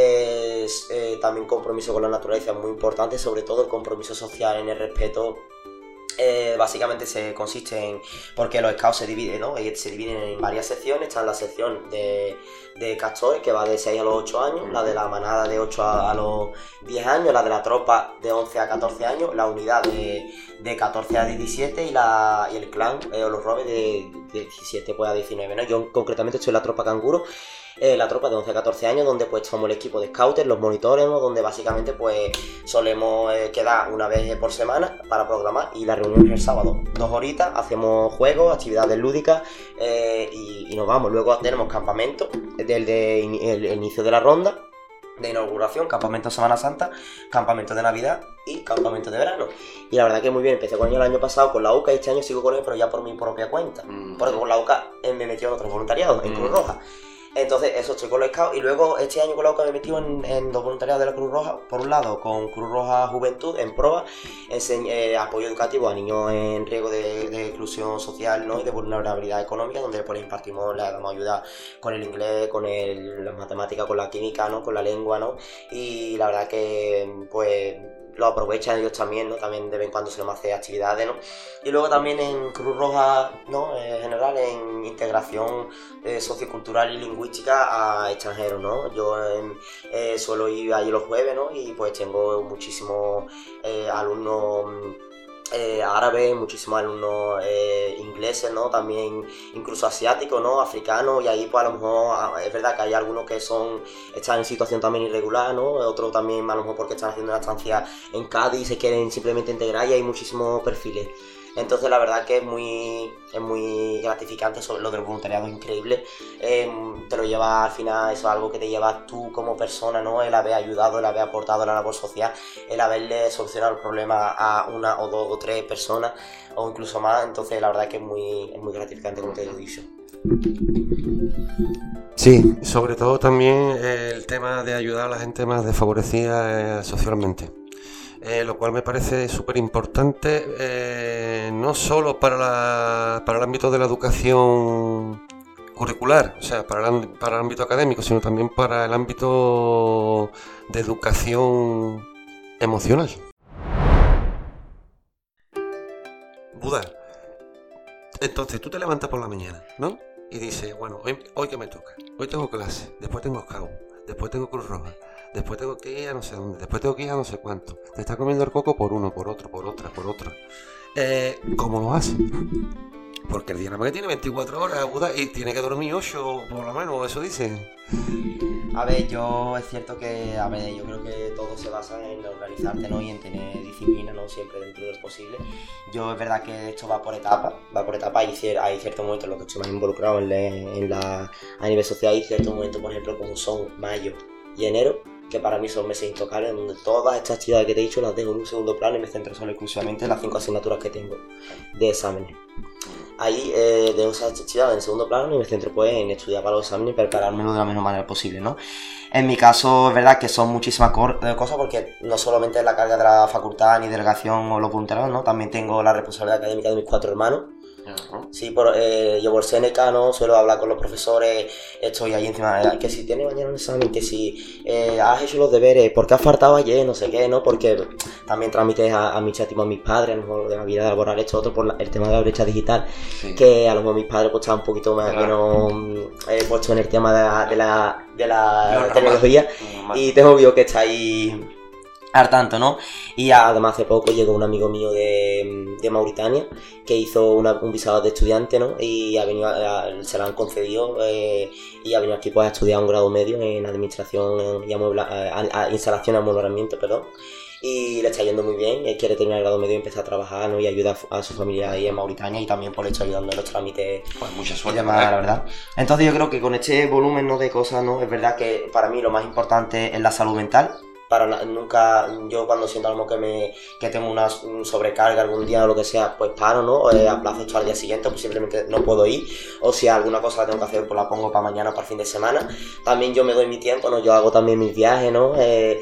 también compromiso con la naturaleza, muy importante, sobre todo el compromiso social en el respeto. Básicamente se consiste en, porque los scouts se dividen, ¿no? Se dividen en varias secciones. Está la sección de castores, que va de 6 a los 8 años, la de la manada de 8 a los 10 años, la de la tropa de 11 a 14 años, la unidad de 14 a 17 y el clan o los robes de 17 pues, a 19, ¿no? Yo concretamente estoy en la tropa canguro, la tropa de 11 a 14 años, donde pues somos el equipo de scouters, los monitores, ¿no? Donde básicamente pues solemos quedar una vez por semana para programar, y la reunión es el sábado, 2 horitas, hacemos juegos, actividades lúdicas, y nos vamos. Luego tenemos campamento desde el inicio de la ronda de inauguración, campamento Semana Santa, campamento de Navidad y campamento de verano. Y la verdad que muy bien. Empecé con ellos el año pasado con la UCA y este año sigo con ellos, pero ya por mi propia cuenta, porque con la UCA me metí en otros voluntariados, en Cruz Roja. Entonces eso, estoy con los scouts, y luego este año con la UCA me he metido en 2 voluntariados de la Cruz Roja. Por un lado con Cruz Roja Juventud en proa, apoyo educativo a niños en riesgo de exclusión social, ¿no? Y de vulnerabilidad económica, donde pues impartimos, le damos ayuda con el inglés, con las matemáticas, con la química, ¿no? Con la lengua, ¿no? Y la verdad que pues lo aprovechan ellos también, ¿no? También de vez en cuando se les hace actividades, ¿no? Y luego también en Cruz Roja, ¿no? En general en integración sociocultural y lingüística a extranjeros, ¿no? Yo suelo ir allí los jueves, ¿no? Y pues tengo muchísimos alumnos árabes, muchísimos alumnos ingleses, ¿no? También incluso asiáticos, ¿no? Africanos, y ahí pues a lo mejor es verdad que hay algunos que están en situación también irregular, ¿no? Otros también a lo mejor porque están haciendo una estancia en Cádiz y se quieren simplemente integrar, y hay muchísimos perfiles. Entonces la verdad que es muy gratificante. Sobre lo del voluntariado es increíble. Te lo llevas al final, eso es algo que te llevas tú como persona, ¿no? El haber ayudado, el haber aportado a la labor social, el haberle solucionado el problema a 1 o 2 o 3 personas o incluso más. Entonces la verdad que es muy gratificante, como te he dicho. Sí, sobre todo también el tema de ayudar a la gente más desfavorecida socialmente. Lo cual me parece súper importante, no solo para el ámbito de la educación curricular, o sea, para el ámbito académico, sino también para el ámbito de educación emocional. Buda, entonces tú te levantas por la mañana, ¿no? Y dices, bueno, hoy que me toca, hoy tengo clase, después tengo scout, después tengo Cruz Roja, después tengo que ir a no sé dónde, después tengo que ir a no sé cuánto. Te está comiendo el coco por uno, por otro. ¿Cómo lo hace? Porque el día nada más que tiene 24 horas, y tiene que dormir 8 por lo menos, eso dicen. A ver, es cierto que, yo creo que todo se basa en organizarte, ¿no? Y en tener disciplina, ¿no? Siempre dentro de lo posible. Es verdad que esto va por etapas, hay ciertos momentos en los que estoy más involucrado a nivel social, y ciertos momentos, por ejemplo, como son mayo y enero, que para mí son meses intocables, donde todas estas actividades que te he dicho las dejo en un segundo plano y me centro solo exclusivamente en las 5 asignaturas que tengo de exámenes. Ahí dejo esas actividades en segundo plano y me centro pues en estudiar para los exámenes y preparármelo de la mejor manera posible, ¿no? En mi caso es verdad que son muchísimas cosas, porque no solamente es la carga de la facultad ni delegación o los voluntarios, ¿no? También tengo la responsabilidad académica de mis 4 hermanos. Sí, llevo el Seneca, ¿no? Suelo hablar con los profesores, estoy ahí encima, que si tienes mañana un examen, que si has hecho los deberes, ¿por qué has faltado ayer? No sé qué, ¿no? Porque también transmites a mis chatimos, a mis padres, a lo mejor de la vida laboral, esto otro, por el tema de la brecha digital, sí. Que a lo mejor mis padres pues están un poquito más puesto en el tema de la tecnología, y tengo yo que está ahí al tanto, ¿no? Y además hace poco llegó un amigo mío de Mauritania que hizo un visado de estudiante, ¿no? Y ha venido se lo han concedido y ha venido aquí pues a estudiar un grado medio en administración y instalación y amueblamiento, perdón. Y le está yendo muy bien, él quiere terminar el grado medio y empezar a trabajar, ¿no? Y ayudar a su familia ahí en Mauritania y también por hecho ayudando en los trámites. Pues mucha suerte, y demás, la verdad. Entonces yo creo que con este volumen, ¿no?, de cosas, ¿no? Es verdad que para mí lo más importante es la salud mental. Nunca, yo cuando siento algo que tengo una sobrecarga algún día o lo que sea, pues paro, ¿no? Aplazo esto al día siguiente, pues simplemente no puedo ir, o si alguna cosa la tengo que hacer, pues la pongo para mañana, para el fin de semana. También yo me doy mi tiempo, ¿no? Yo hago también mis viajes, ¿no?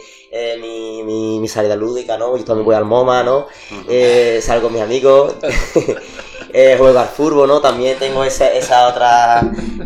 Mi salida lúdica, ¿no? Yo también voy al MoMA, ¿no? Salgo con mis amigos, juego al fútbol, ¿no? También tengo esa otra,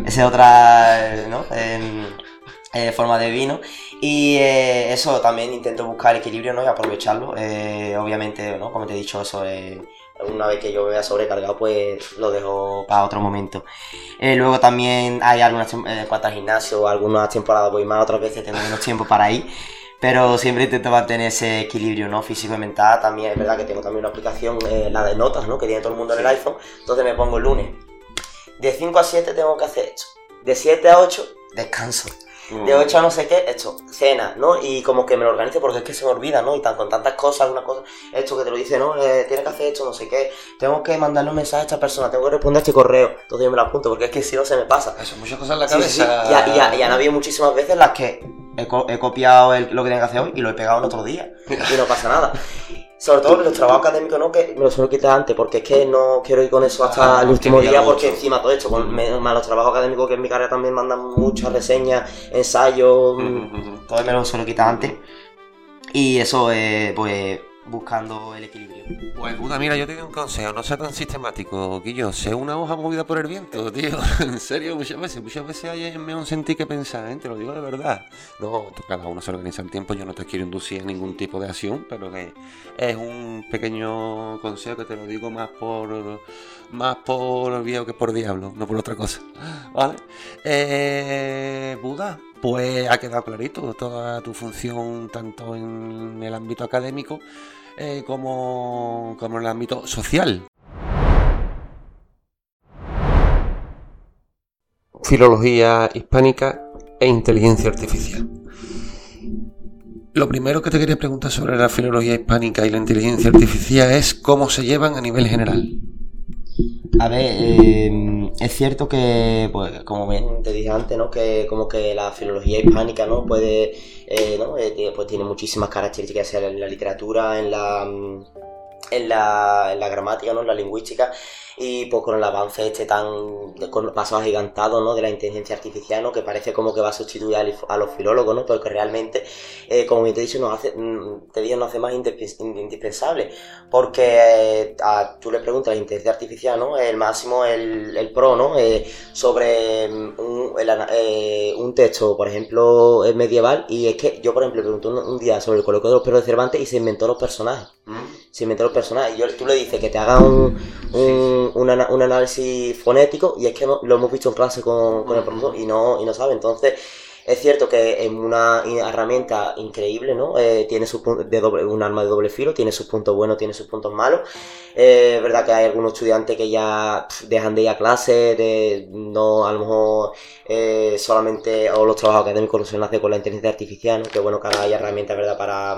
¿no? Forma de vino. Y eso también intento buscar equilibrio, ¿no? Y aprovecharlo. Obviamente, ¿no? Como te he dicho, eso una vez que yo me vea sobrecargado, pues lo dejo para otro momento. Luego también hay algunas en cuanto al gimnasio, algunas temporadas voy más, otras veces tengo menos tiempo para ir. Pero siempre intento mantener ese equilibrio, ¿no? Físico y mental. También es verdad que tengo también una aplicación, la de notas, ¿no? Que tiene todo el mundo en el iPhone. Entonces me pongo el lunes. De 5 a 7 tengo que hacer esto. De 7 a 8, descanso. De 8 a no sé qué, esto, cena, ¿no? Y como que me lo organizo porque es que se me olvida, ¿no? Y con tantas cosas, alguna cosa, esto que te lo dice, ¿no? Tienes que hacer esto, no sé qué, tengo que mandarle un mensaje a esta persona, tengo que responder a este correo, entonces yo me lo apunto porque es que si no se me pasa. Eso, muchas cosas en la cabeza. Sí. Y han habido muchísimas veces las que he copiado lo que tengo que hacer hoy y lo he pegado en otro día y no pasa nada. Sobre todo los trabajos académicos, ¿no? Que me lo suelo quitar antes, porque es que no quiero ir con eso hasta el último día, porque encima todo esto, más los trabajos académicos que en mi carrera también mandan muchas reseñas, ensayos, todo me lo suelo quitar antes. Y eso, pues, buscando el equilibrio. Pues puta, mira, yo te doy un consejo, no sea tan sistemático, Guillo, sé una hoja movida por el viento, tío. En serio, muchas veces hay un sentir que pensar, te lo digo de verdad. No, cada uno se organiza el tiempo, yo no te quiero inducir a ningún tipo de acción, pero que es un pequeño consejo que te lo digo más por viejo que por diablo, no por otra cosa, ¿vale? Buda, pues ha quedado clarito toda tu función tanto en el ámbito académico como en el ámbito social. Filología hispánica e inteligencia artificial. Lo primero que te quería preguntar sobre la filología hispánica y la inteligencia artificial es cómo se llevan a nivel general. A ver, es cierto que, pues, como bien te dije antes, ¿no? Que como que la filología hispánica, ¿no? Puede, ¿no? Pues tiene muchísimas características, sea en la literatura, en la gramática, ¿no? En la lingüística, y pues con el avance con los pasos agigantados, ¿no? De la inteligencia artificial, ¿no? Que parece como que va a sustituir a los filólogos, ¿no? Pero que realmente, como bien te he dicho, nos hace más indispensable, porque tú le preguntas a la inteligencia artificial, ¿no? El máximo, el pro, ¿no? Sobre un texto, por ejemplo, medieval, y es que yo, por ejemplo, le pregunté un día sobre el coloquio de los perros de Cervantes y se inventó los personajes. Y tú le dices que te haga un análisis fonético, y es que lo hemos visto en clase con el profesor y no sabe. Entonces es cierto que es una herramienta increíble, ¿no? Tiene un arma de doble filo, tiene sus puntos buenos, tiene sus puntos malos. Es verdad que hay algunos estudiantes que ya dejan de ir a clase, no, a lo mejor solamente, o los trabajos académicos los suelen hacer con la inteligencia artificial, ¿no? Que bueno que ahora hay herramientas, ¿verdad?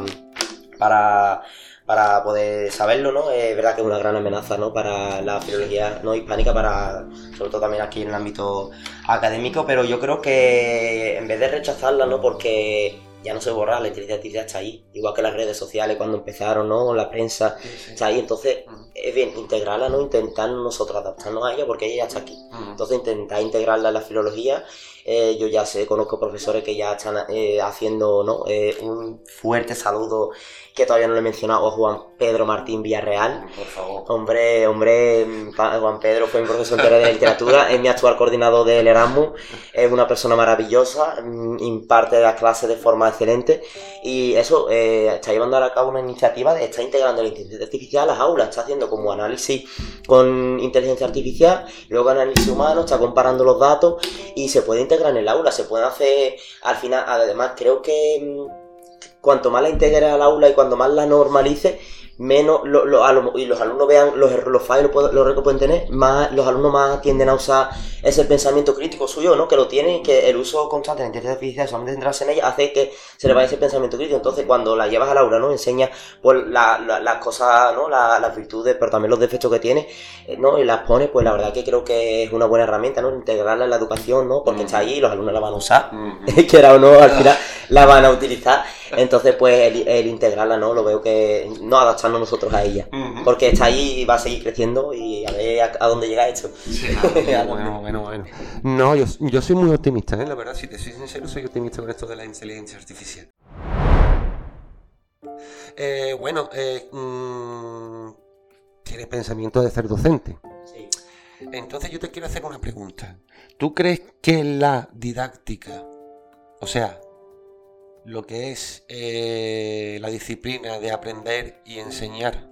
Para poder saberlo, ¿no? Es verdad que es una gran amenaza, ¿no? Para la filología no hispánica, sobre todo también aquí en el ámbito académico, pero yo creo que en vez de rechazarla, ¿no? Porque ya no se borra, la inteligencia artificial está ahí, igual que las redes sociales cuando empezaron, ¿no? La prensa está ahí, entonces es bien integrarla, ¿no? Intentar nosotros adaptarnos a ella, porque ella ya está aquí. Entonces intentar integrarla en la filología. Yo ya conozco profesores que ya están haciendo, ¿no? Un fuerte saludo, que todavía no lo he mencionado, a Juan Pedro Martín Villarreal. Por favor. Hombre, Juan Pedro fue mi profesor de literatura, es mi actual coordinador del Erasmus, es una persona maravillosa, imparte las clases de forma excelente, y eso, está llevando a cabo una iniciativa de estar integrando la inteligencia artificial a las aulas, está haciendo como análisis con inteligencia artificial, luego análisis humano, está comparando los datos y se puede integrar en el aula, se puede hacer al final. Además creo que cuanto más la integres al aula y cuanto más la normalices, menos y los alumnos vean los fallos, los errores que pueden tener, más los alumnos más tienden a usar ese pensamiento crítico suyo, ¿no? Que lo tienen, que el uso constante de la inteligencia artificial, solamente centrarse en ella, hace que se le vaya ese pensamiento crítico. Entonces, cuando la llevas al aula, ¿no? Enseñas pues las cosas, ¿no? Las virtudes, pero también los defectos que tiene, ¿no? Y las pones, pues la verdad que creo que es una buena herramienta, ¿no? Integrarla en la educación, ¿no? Porque está ahí y los alumnos la van a usar, quiera o no, al final la van a utilizar. Entonces, pues el integrarla, ¿no? Lo veo que no adaptarnos nosotros a ella, porque está ahí y va a seguir creciendo y a ver a dónde llega esto. Sí, bueno. No, yo soy muy optimista, ¿eh? La verdad, si te soy sincero, soy optimista con esto de la inteligencia artificial. Tienes pensamiento de ser docente. Sí. Entonces yo te quiero hacer una pregunta. ¿Tú crees que la didáctica, o sea, lo que es la disciplina de aprender y enseñar,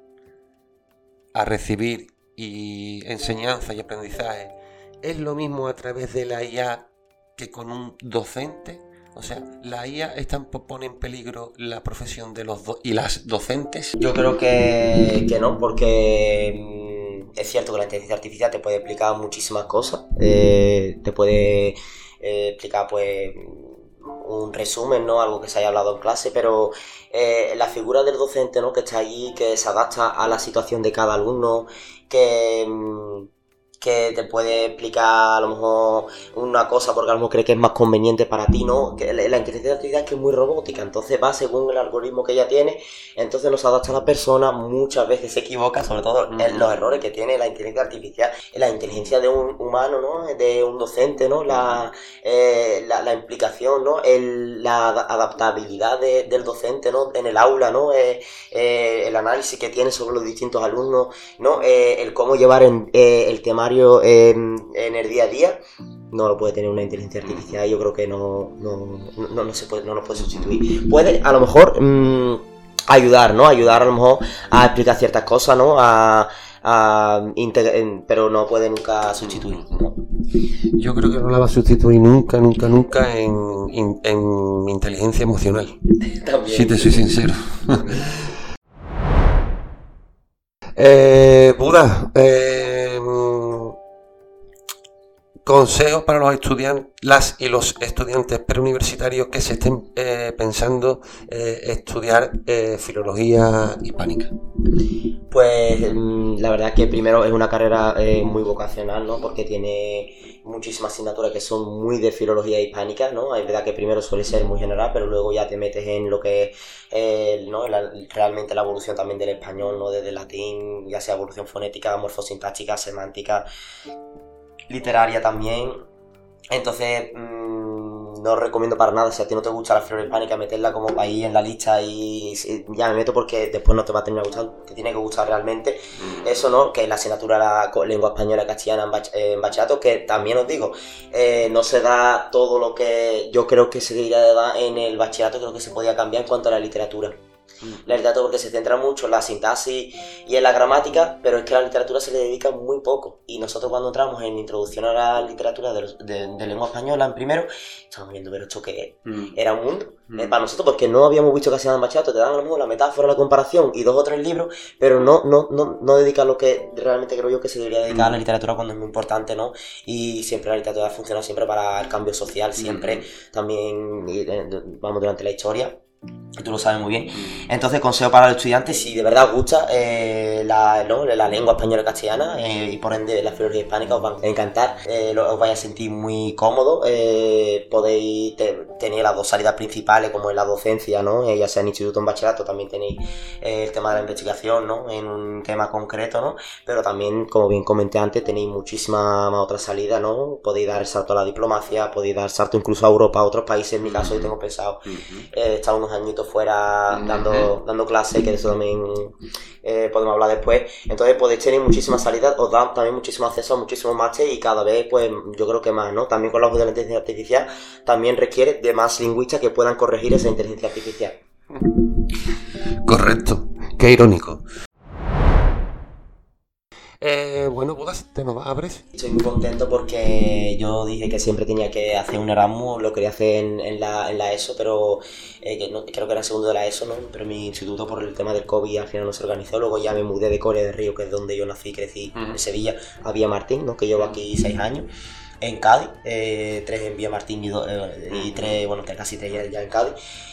a recibir y enseñanza y aprendizaje, es lo mismo a través de la IA que con un docente? O sea, ¿la IA pone en peligro la profesión de y las docentes? Yo creo que no, porque es cierto que la inteligencia artificial te puede explicar muchísimas cosas, te puede explicar pues un resumen, ¿no? Algo que se haya hablado en clase, pero la figura del docente, ¿no? Que está allí, que se adapta a la situación de cada alumno, que te puede explicar a lo mejor una cosa porque a lo mejor cree que es más conveniente para ti, ¿no? Que la inteligencia artificial es que es muy robótica, entonces va según el algoritmo que ella tiene, entonces no se adapta a la persona, muchas veces se equivoca, sobre todo en los errores que tiene la inteligencia artificial, la inteligencia de un humano, ¿no? De un docente, ¿no? La implicación, ¿no? La adaptabilidad del docente, ¿no? En el aula, ¿no? El análisis que tiene sobre los distintos alumnos, ¿no? El cómo llevar el temario en el día a día, no lo puede tener una inteligencia artificial. Yo creo que no nos puede sustituir. Puede a lo mejor ayudar, ¿no? Ayudar a lo mejor a explicar ciertas cosas, ¿no? Pero no puede nunca sustituir, ¿no? Yo creo que no la va a sustituir nunca en inteligencia emocional. También. Si te soy sincero. Buda, consejos para los estudiantes, los estudiantes preuniversitarios que se estén pensando estudiar filología hispánica. Pues la verdad es que primero es una carrera muy vocacional, ¿no? Porque tiene muchísimas asignaturas que son muy de filología hispánica, ¿no? Es verdad que primero suele ser muy general, pero luego ya te metes en lo que es ¿no? realmente la evolución también del español, ¿no? Desde el latín, ya sea evolución fonética, morfosintáctica, semántica, literaria también. Entonces no recomiendo para nada, si a ti no te gusta la filología hispánica, meterla como ahí en la lista y ya me meto, porque después no te va a terminar gustando, te tiene que gustar realmente eso, ¿no? Que es la asignatura la lengua española y castellana en bachillerato, que también os digo, no se da todo lo que yo creo que se debería de dar en el bachillerato, creo que se podía cambiar en cuanto a la literatura. La literatura, porque se centra mucho en la sintaxis y en la gramática, pero es que a la literatura se le dedica muy poco, y nosotros cuando entramos en introducción a la literatura de lengua española en primero, estábamos viendo, pero esto que era un mundo para nosotros, porque no habíamos visto que hacían en bachillerato, te daban a lo mejor la metáfora, la comparación y 2 o 3 libros, pero no dedican lo que realmente creo yo que se debería dedicar a la literatura, cuando es muy importante, ¿no? Y siempre la literatura funciona siempre para el cambio social, siempre, también vamos durante la historia. Tú lo sabes muy bien. Entonces, consejo para los estudiantes: si de verdad os gusta la lengua española y castellana, y por ende la filología hispánica, os van a encantar, os vais a sentir muy cómodos, podéis tener las 2 salidas principales, como en la docencia, ¿no? Ya sea en instituto o en bachillerato, también tenéis el tema de la investigación, ¿no? En un tema concreto, ¿no? Pero también, como bien comenté antes, tenéis muchísimas más otras salidas, ¿no? Podéis dar el salto a la diplomacia, podéis dar el salto incluso a Europa, a otros países. En mi caso, yo tengo pensado estar unos añitos fuera dando clases, que de eso también podemos hablar después. Entonces podéis tener muchísimas salidas, os dan también muchísimo acceso a muchísimos másteres, y cada vez pues yo creo que más, ¿no? También con la voz de la inteligencia artificial también requiere de más lingüistas que puedan corregir esa inteligencia artificial. Correcto, qué irónico. bueno, Buda, te nos abres. Estoy muy contento porque yo dije que siempre tenía que hacer un Erasmus, lo quería hacer en la ESO, pero creo que era el segundo de la ESO, ¿no? Pero mi instituto por el tema del COVID al final no se organizó. Luego ya me mudé de Coria del Río, que es donde yo nací y crecí, en Sevilla, a Villamartín, ¿no? Que llevo aquí 6 años. En Cádiz, 3 en Villamartín y 3, bueno, casi 3 ya en Cádiz.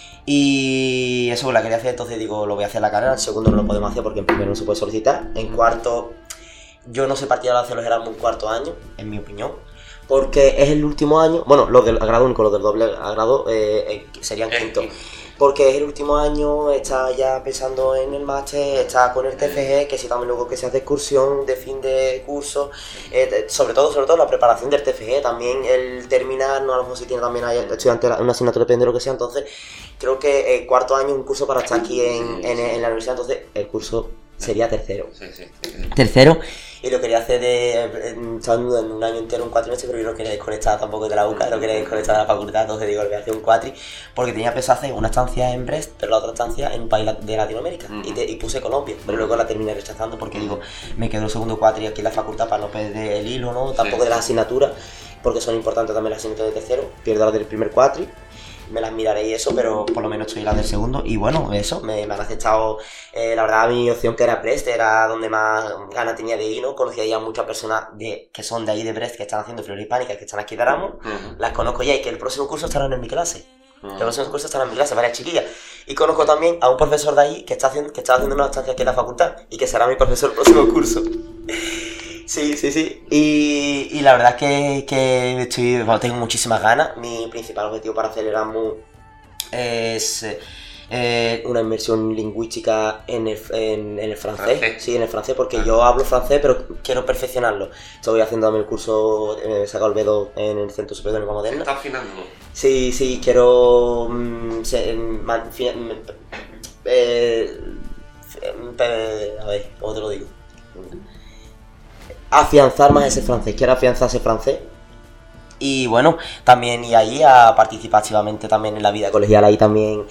Y eso la quería hacer, entonces digo, lo voy a hacer en la carrera. En segundo no lo podemos hacer porque en primero no se puede solicitar. En cuarto, yo no soy partidario de hacer los Erasmus en cuarto año, en mi opinión, porque es el último año. Bueno, los del grado único, los del doble grado serían quinto. Porque es el último año, está ya pensando en el máster, está con el TFG, que si también luego que se hace excursión de fin de curso, sobre todo la preparación del TFG, también el terminar, no a lo mejor si tiene también hay estudiante una asignatura, depende de lo que sea, entonces creo que el cuarto año es un curso para estar aquí en la universidad, entonces el curso sería tercero. Tercero, y lo quería hacer estando en un año entero, un cuatrimestre, pero yo no quería desconectar tampoco de la UCA, no quería desconectar de la facultad, entonces digo, le voy a hacer un cuatri, porque tenía pensado hacer una estancia en Brest, pero la otra estancia en un país de Latinoamérica, y puse Colombia, pero luego la terminé rechazando porque digo, me quedo el segundo cuatri aquí en la facultad para no perder el hilo, ¿no? Tampoco de las asignaturas, porque son importantes también las asignaturas de tercero, pierdo las del primer cuatri, me las miraré y eso, pero por lo menos estoy en la del segundo. Y bueno, eso, me han aceptado. La verdad, mi opción que era Brest era donde más ganas tenía de ir, ¿no? Conocía ya muchas personas que son de ahí de Brest, que están haciendo flora hispánica, que están aquí de Erasmus. Las conozco ya y que el próximo curso estarán en mi clase. El próximo curso estarán en mi clase, varias chiquillas. Y conozco también a un profesor de ahí que está haciendo una estancia aquí en la facultad y que será mi profesor el próximo curso. Sí. Y la verdad es que tengo muchísimas ganas. Mi principal objetivo para hacer Erasmus es una inmersión lingüística en el francés. Sí, en el francés, porque yo hablo francés, pero quiero perfeccionarlo. Estoy haciendo también el curso, he sacado el B2 en el Centro Superior de Lengua Moderna. ¿Estás afinando? Sí, quiero a ver, ¿cómo te lo digo? Afianzar más ese francés, quiero afianzar ese francés. Y bueno, también y ahí a participar activamente también en la vida colegial ahí también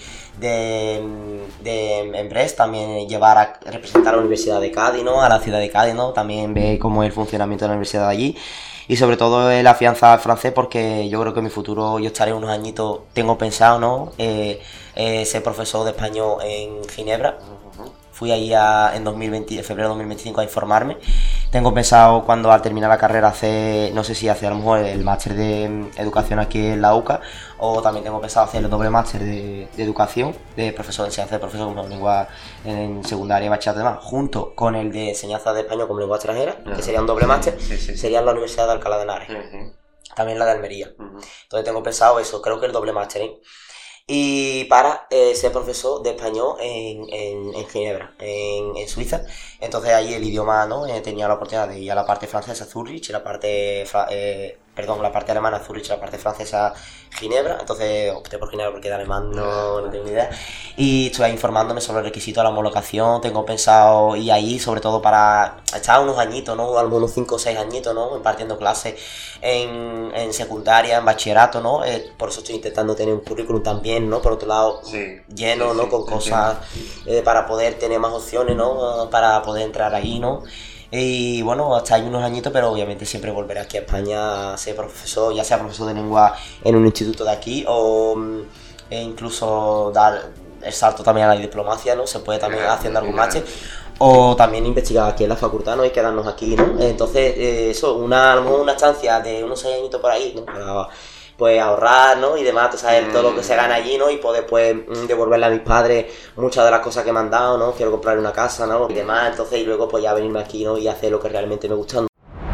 en Brest, también llevar a representar a la Universidad de Cádiz, ¿no? A la ciudad de Cádiz, ¿no? También ver cómo es el funcionamiento de la universidad de allí. Y sobre todo el afianzar francés, porque yo creo que en mi futuro yo estaré unos añitos, tengo pensado, ¿no? Ser profesor de español en Ginebra. Fui ahí en febrero de 2025 a informarme. Tengo pensado cuando al terminar la carrera hacer, no sé si hacer a lo mejor el máster de educación aquí en la UCA, o también tengo pensado hacer el doble máster de educación, de profesor de enseñanza de profesor como lengua en secundaria y bachillerato y demás, junto con el de enseñanza de español como lengua extranjera, que sería un doble máster, sería en la Universidad de Alcalá de Henares, también la de Almería. Entonces tengo pensado eso, creo que el doble máster, y para ser profesor de español en Ginebra, en Suiza. Entonces ahí el idioma, ¿no? Tenía la oportunidad de ir a la parte francesa Zurich y la parte alemana Zurich y la parte francesa Ginebra. Entonces opté por Ginebra porque de alemán no tengo ni idea. Y estoy ahí informándome sobre el requisito de la homologación. Tengo pensado ir ahí sobre todo para estar unos añitos, ¿no? Algunos 5 o 6 añitos, ¿no? Impartiendo clases en secundaria, en bachillerato, ¿no? Por eso estoy intentando tener un currículum también, ¿no? Por otro lado, lleno, ¿no? Con cosas para poder tener más opciones, ¿no? Para poder entrar ahí, ¿no? Y bueno, hasta ahí unos añitos, pero obviamente siempre volveré aquí a España a ser profesor, ya sea profesor de lengua en un instituto de aquí o incluso dar el salto también a la diplomacia, ¿no? Se puede también haciendo algún máster o también investigar aquí en la facultad, ¿no? Y quedarnos aquí, ¿no? Entonces, eso, a lo mejor una estancia de unos 6 añitos por ahí, ¿no? Para, pues ahorrar, ¿no? Y demás, tú sabes, todo lo que se gana allí, ¿no? Y poder, pues, devolverle a mis padres muchas de las cosas que me han dado, ¿no? Quiero comprarle una casa, ¿no? Y demás, entonces, y luego, pues ya venirme aquí, ¿no? Y hacer lo que realmente me gusta.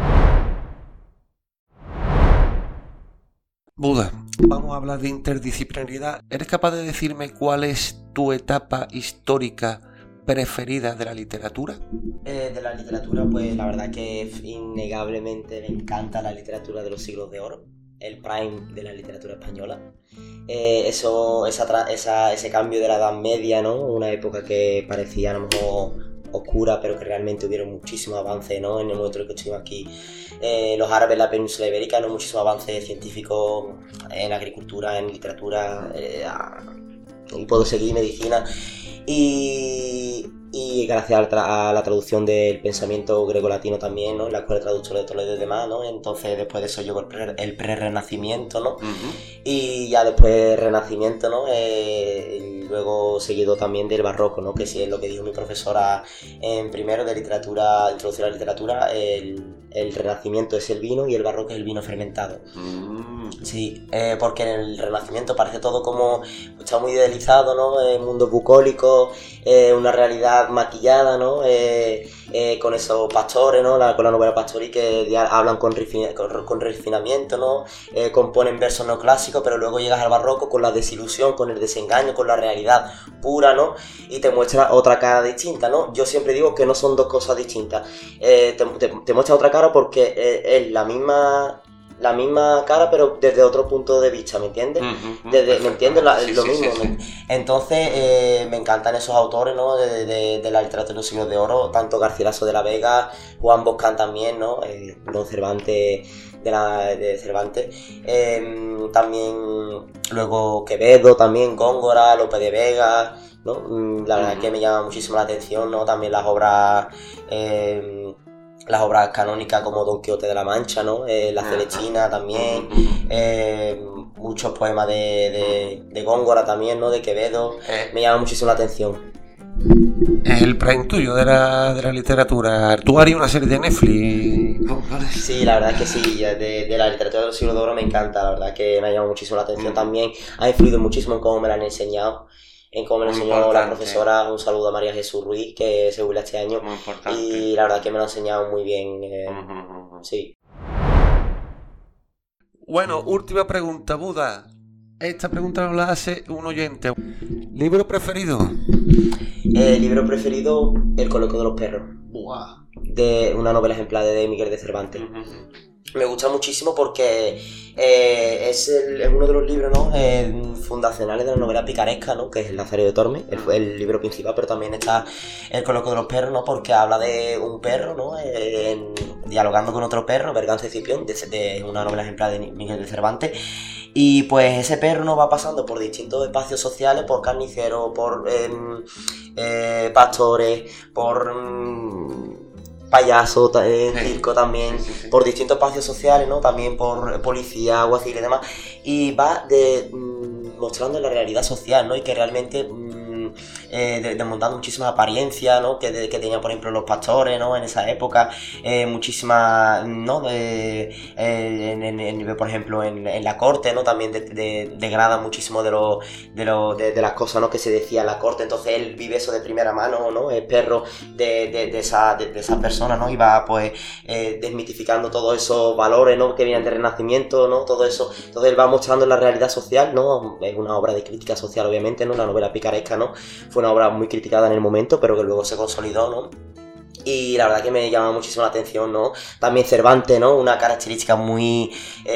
Buda, vamos a hablar de interdisciplinariedad. ¿Eres capaz de decirme cuál es tu etapa histórica preferida de la literatura? De la literatura, pues la verdad que innegablemente me encanta la literatura de los siglos de oro, el prime de la literatura española. Ese cambio de la Edad Media, ¿no? Una época que parecía a lo mejor oscura, pero que realmente hubieron muchísimos avances, ¿no? En el momento en el que estuvimos aquí, los árabes en la península ibérica, ¿no? Muchísimos avances científicos en agricultura, en literatura, y puedo seguir medicina. Y y gracias a la traducción del pensamiento greco-latino también, ¿no? En la Escuela de Traductores de Toledo y demás, ¿no? Entonces después de eso llegó el pre-renacimiento, ¿no? Y ya después renacimiento, ¿no? Y luego seguido también del barroco, ¿no? Que sí es lo que dijo mi profesora en primero de literatura, introducción a la literatura, el renacimiento es el vino y el barroco es el vino fermentado. Sí, porque en el renacimiento parece todo como, está muy idealizado, ¿no? Mundo bucólico, una realidad maquillada, ¿no? Con esos pastores, ¿no? Con la novela pastoril que hablan con refinamiento, ¿no? Componen versos no clásicos, pero luego llegas al barroco con la desilusión, con el desengaño, con la realidad pura, ¿no? Y te muestra otra cara distinta, ¿no? Yo siempre digo que no son dos cosas distintas. Te muestra otra cara porque es la misma cara, pero desde otro punto de vista, ¿me entiendes? ¿Me entiendes? Lo mismo. Sí. Entonces, me encantan esos autores, ¿no? De la literatura de los siglos de oro, tanto Garcilaso de la Vega, Juan Boscán también, ¿no? Don Cervantes, de Cervantes. También, luego Quevedo, también Góngora, Lope de Vega, ¿no? La verdad que me llama muchísimo la atención, ¿no? También las obras canónicas como Don Quijote de la Mancha, ¿no? La Celestina también, muchos poemas de Góngora también, ¿no? De Quevedo, me llama muchísimo la atención. Es el prime tuyo de la literatura. ¿Tú harías una serie de Netflix? Sí, la verdad es que sí, de la literatura de los siglos de oro me encanta, la verdad que me ha llamado muchísimo la atención también, ha influido muchísimo en cómo me la han enseñado. En cómo me lo enseñó la profesora. Un saludo a María Jesús Ruiz, que se jubila este año, y la verdad que me lo ha enseñado muy bien. Sí. Bueno, última pregunta, Buda. Esta pregunta nos la hace un oyente. ¿Libro preferido? Libro preferido, El coloquio de los perros. Buah. De una novela ejemplar de Miguel de Cervantes. Me gusta muchísimo porque es uno de los libros, ¿no? Fundacionales de la novela picaresca, ¿no? Que es El Lazarillo de Tormes, el libro principal, pero también está El coloquio de los perros, ¿no? Porque habla de un perro, ¿no? Dialogando con otro perro, Berganza y Cipión, de una novela ejemplar de Miguel de Cervantes. Y pues ese perro no va pasando por distintos espacios sociales, por carniceros, por pastores, por payaso, circo también, por distintos espacios sociales, ¿no? También por policía, alguacil y demás, y va mostrando la realidad social, ¿no? Y que realmente desmontando muchísimas apariencias, ¿no? que tenían, por ejemplo, los pastores, ¿no? En esa época, muchísimas, ¿no? Por ejemplo, en la corte, ¿no? También degrada muchísimo de las cosas, ¿no? Que se decía en la corte. Entonces él vive eso de primera mano, ¿no? El perro de esa persona, ¿no? Y va, pues, desmitificando todos esos valores, ¿no? Que vienen del Renacimiento, ¿no? Todo eso. Entonces él va mostrando la realidad social, ¿no? Es una obra de crítica social, obviamente, ¿no? La novela picaresca, ¿no? Fue una obra muy criticada en el momento, pero que luego se consolidó, ¿no? Y la verdad que me llama muchísimo la atención, ¿no? También Cervantes, ¿no? Una característica muy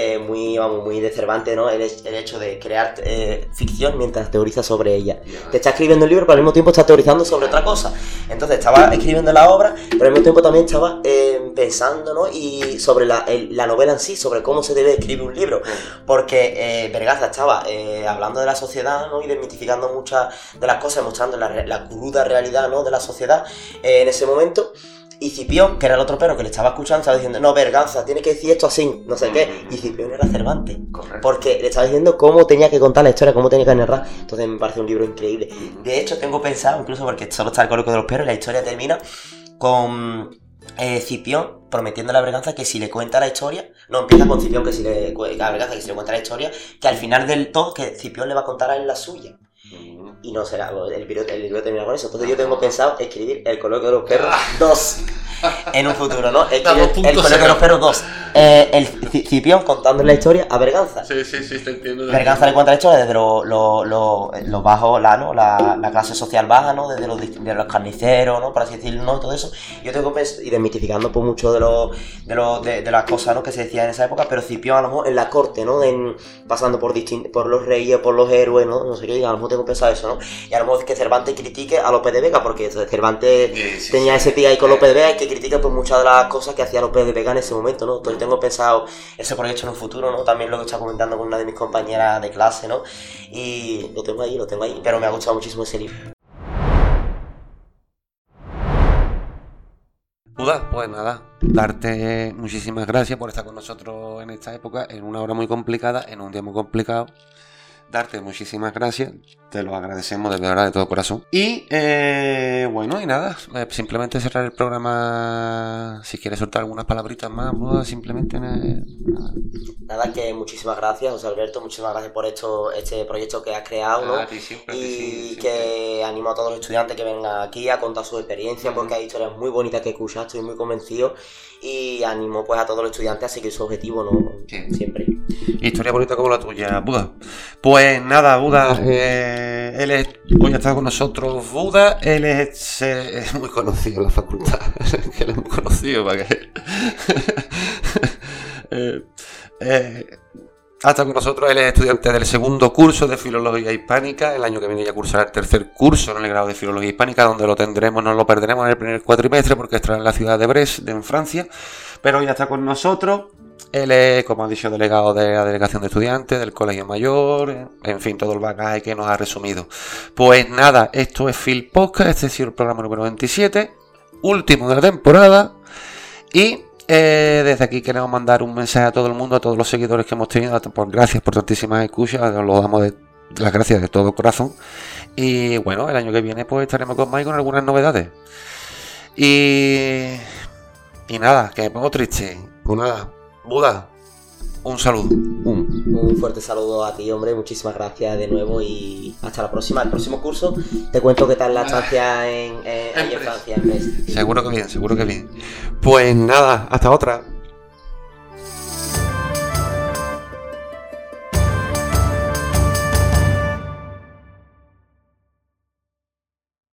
de Cervantes, ¿no? El hecho de crear ficción mientras teoriza sobre ella. Te está escribiendo un libro, pero al mismo tiempo está teorizando sobre otra cosa. Entonces estaba escribiendo la obra, pero al mismo tiempo también estaba pensando, ¿no? Y sobre la novela en sí, sobre cómo se debe escribir un libro. Porque Berganza estaba hablando de la sociedad, ¿no? Y desmitificando muchas de las cosas, mostrando la cruda realidad, ¿no? De la sociedad en ese momento. Y Cipión, que era el otro perro que le estaba escuchando, estaba diciendo, no, Berganza, tiene que decir esto así, no sé qué. Y Cipión era Cervantes. Correcto. Porque le estaba diciendo cómo tenía que contar la historia, cómo tenía que narrar. Entonces me parece un libro increíble. De hecho, tengo pensado, incluso porque solo está el coloquio de los perros, y la historia termina con Cipión prometiéndole a Berganza que si le cuenta la historia, no empieza con Cipión que si le cuenta la historia, que al final del todo, que Cipión le va a contar a él la suya. Y no será, el libro termina con eso. Entonces yo tengo pensado escribir El coloquio de los perros 2 en un futuro, ¿no? Escribir El coloquio de los perros 2. El Cipión contándole la historia a Berganza. Sí, te entiendo. Berganza le cuenta la historia desde los bajos, la clase social baja, ¿no? Desde los carniceros, ¿no? Por así decirlo, ¿no? Todo eso. Yo tengo pensado, y desmitificando por mucho de las cosas, ¿no? Que se decían en esa época, pero Cipión a lo mejor en la corte, ¿no? Pasando por los reyes, por los héroes, ¿no? No sé qué, a lo mejor tengo pensado eso, ¿no? Y a lo mejor que Cervantes critique a Lope de Vega, porque Cervantes tenía ese pie ahí con Lope de Vega, y que critica pues muchas de las cosas que hacía Lope de Vega en ese momento, ¿no? Entonces tengo pensado ese proyecto en un futuro, ¿no? También lo que estaba comentando con una de mis compañeras de clase, ¿no? Y lo tengo ahí, pero me ha gustado muchísimo ese libro. Buda, pues nada, darte muchísimas gracias por estar con nosotros en esta época, en una hora muy complicada, en un día muy complicado. Darte muchísimas gracias, te lo agradecemos de verdad, de todo corazón. Y bueno, y nada, simplemente cerrar el programa. Si quieres soltar algunas palabritas más, Buda, simplemente Nada, que muchísimas gracias, José Alberto, muchísimas gracias por este proyecto que has creado, ¿no? Y que animo a todos los estudiantes que vengan aquí a contar su experiencia, porque hay historias muy bonitas que escuchar, estoy muy convencido, y animo pues a todos los estudiantes a seguir su objetivo, ¿no? Sí. Siempre. Historia bonita como la tuya, Buda. Pues nada, Buda, él hoy ha estado con nosotros. Buda, él es muy conocido en la facultad. Que él es muy conocido para que... ha estado con nosotros, él es estudiante del segundo curso de Filología Hispánica. El año que viene ya cursará el tercer curso en el grado de Filología Hispánica, donde lo tendremos, no lo perderemos en el primer cuatrimestre, porque estará en la ciudad de Brest, en Francia. Pero hoy ya está con nosotros. Él es, como ha dicho, delegado de la delegación de estudiantes, del colegio mayor, en fin, todo el bagaje que nos ha resumido. Pues nada, esto es Phil Podcast, este ha sido el programa número 27, último de la temporada, y desde aquí queremos mandar un mensaje a todo el mundo, a todos los seguidores que hemos tenido, gracias por tantísimas escuchas, os lo damos las gracias de todo corazón, y bueno, el año que viene pues estaremos con Mike con algunas novedades. Y nada, que me pongo triste, pues nada. Buda, un saludo. Un fuerte saludo a ti, hombre. Muchísimas gracias de nuevo y hasta la próxima. El próximo curso te cuento qué tal la estancia en Francia, en Brest. Seguro que bien. Pues nada, hasta otra.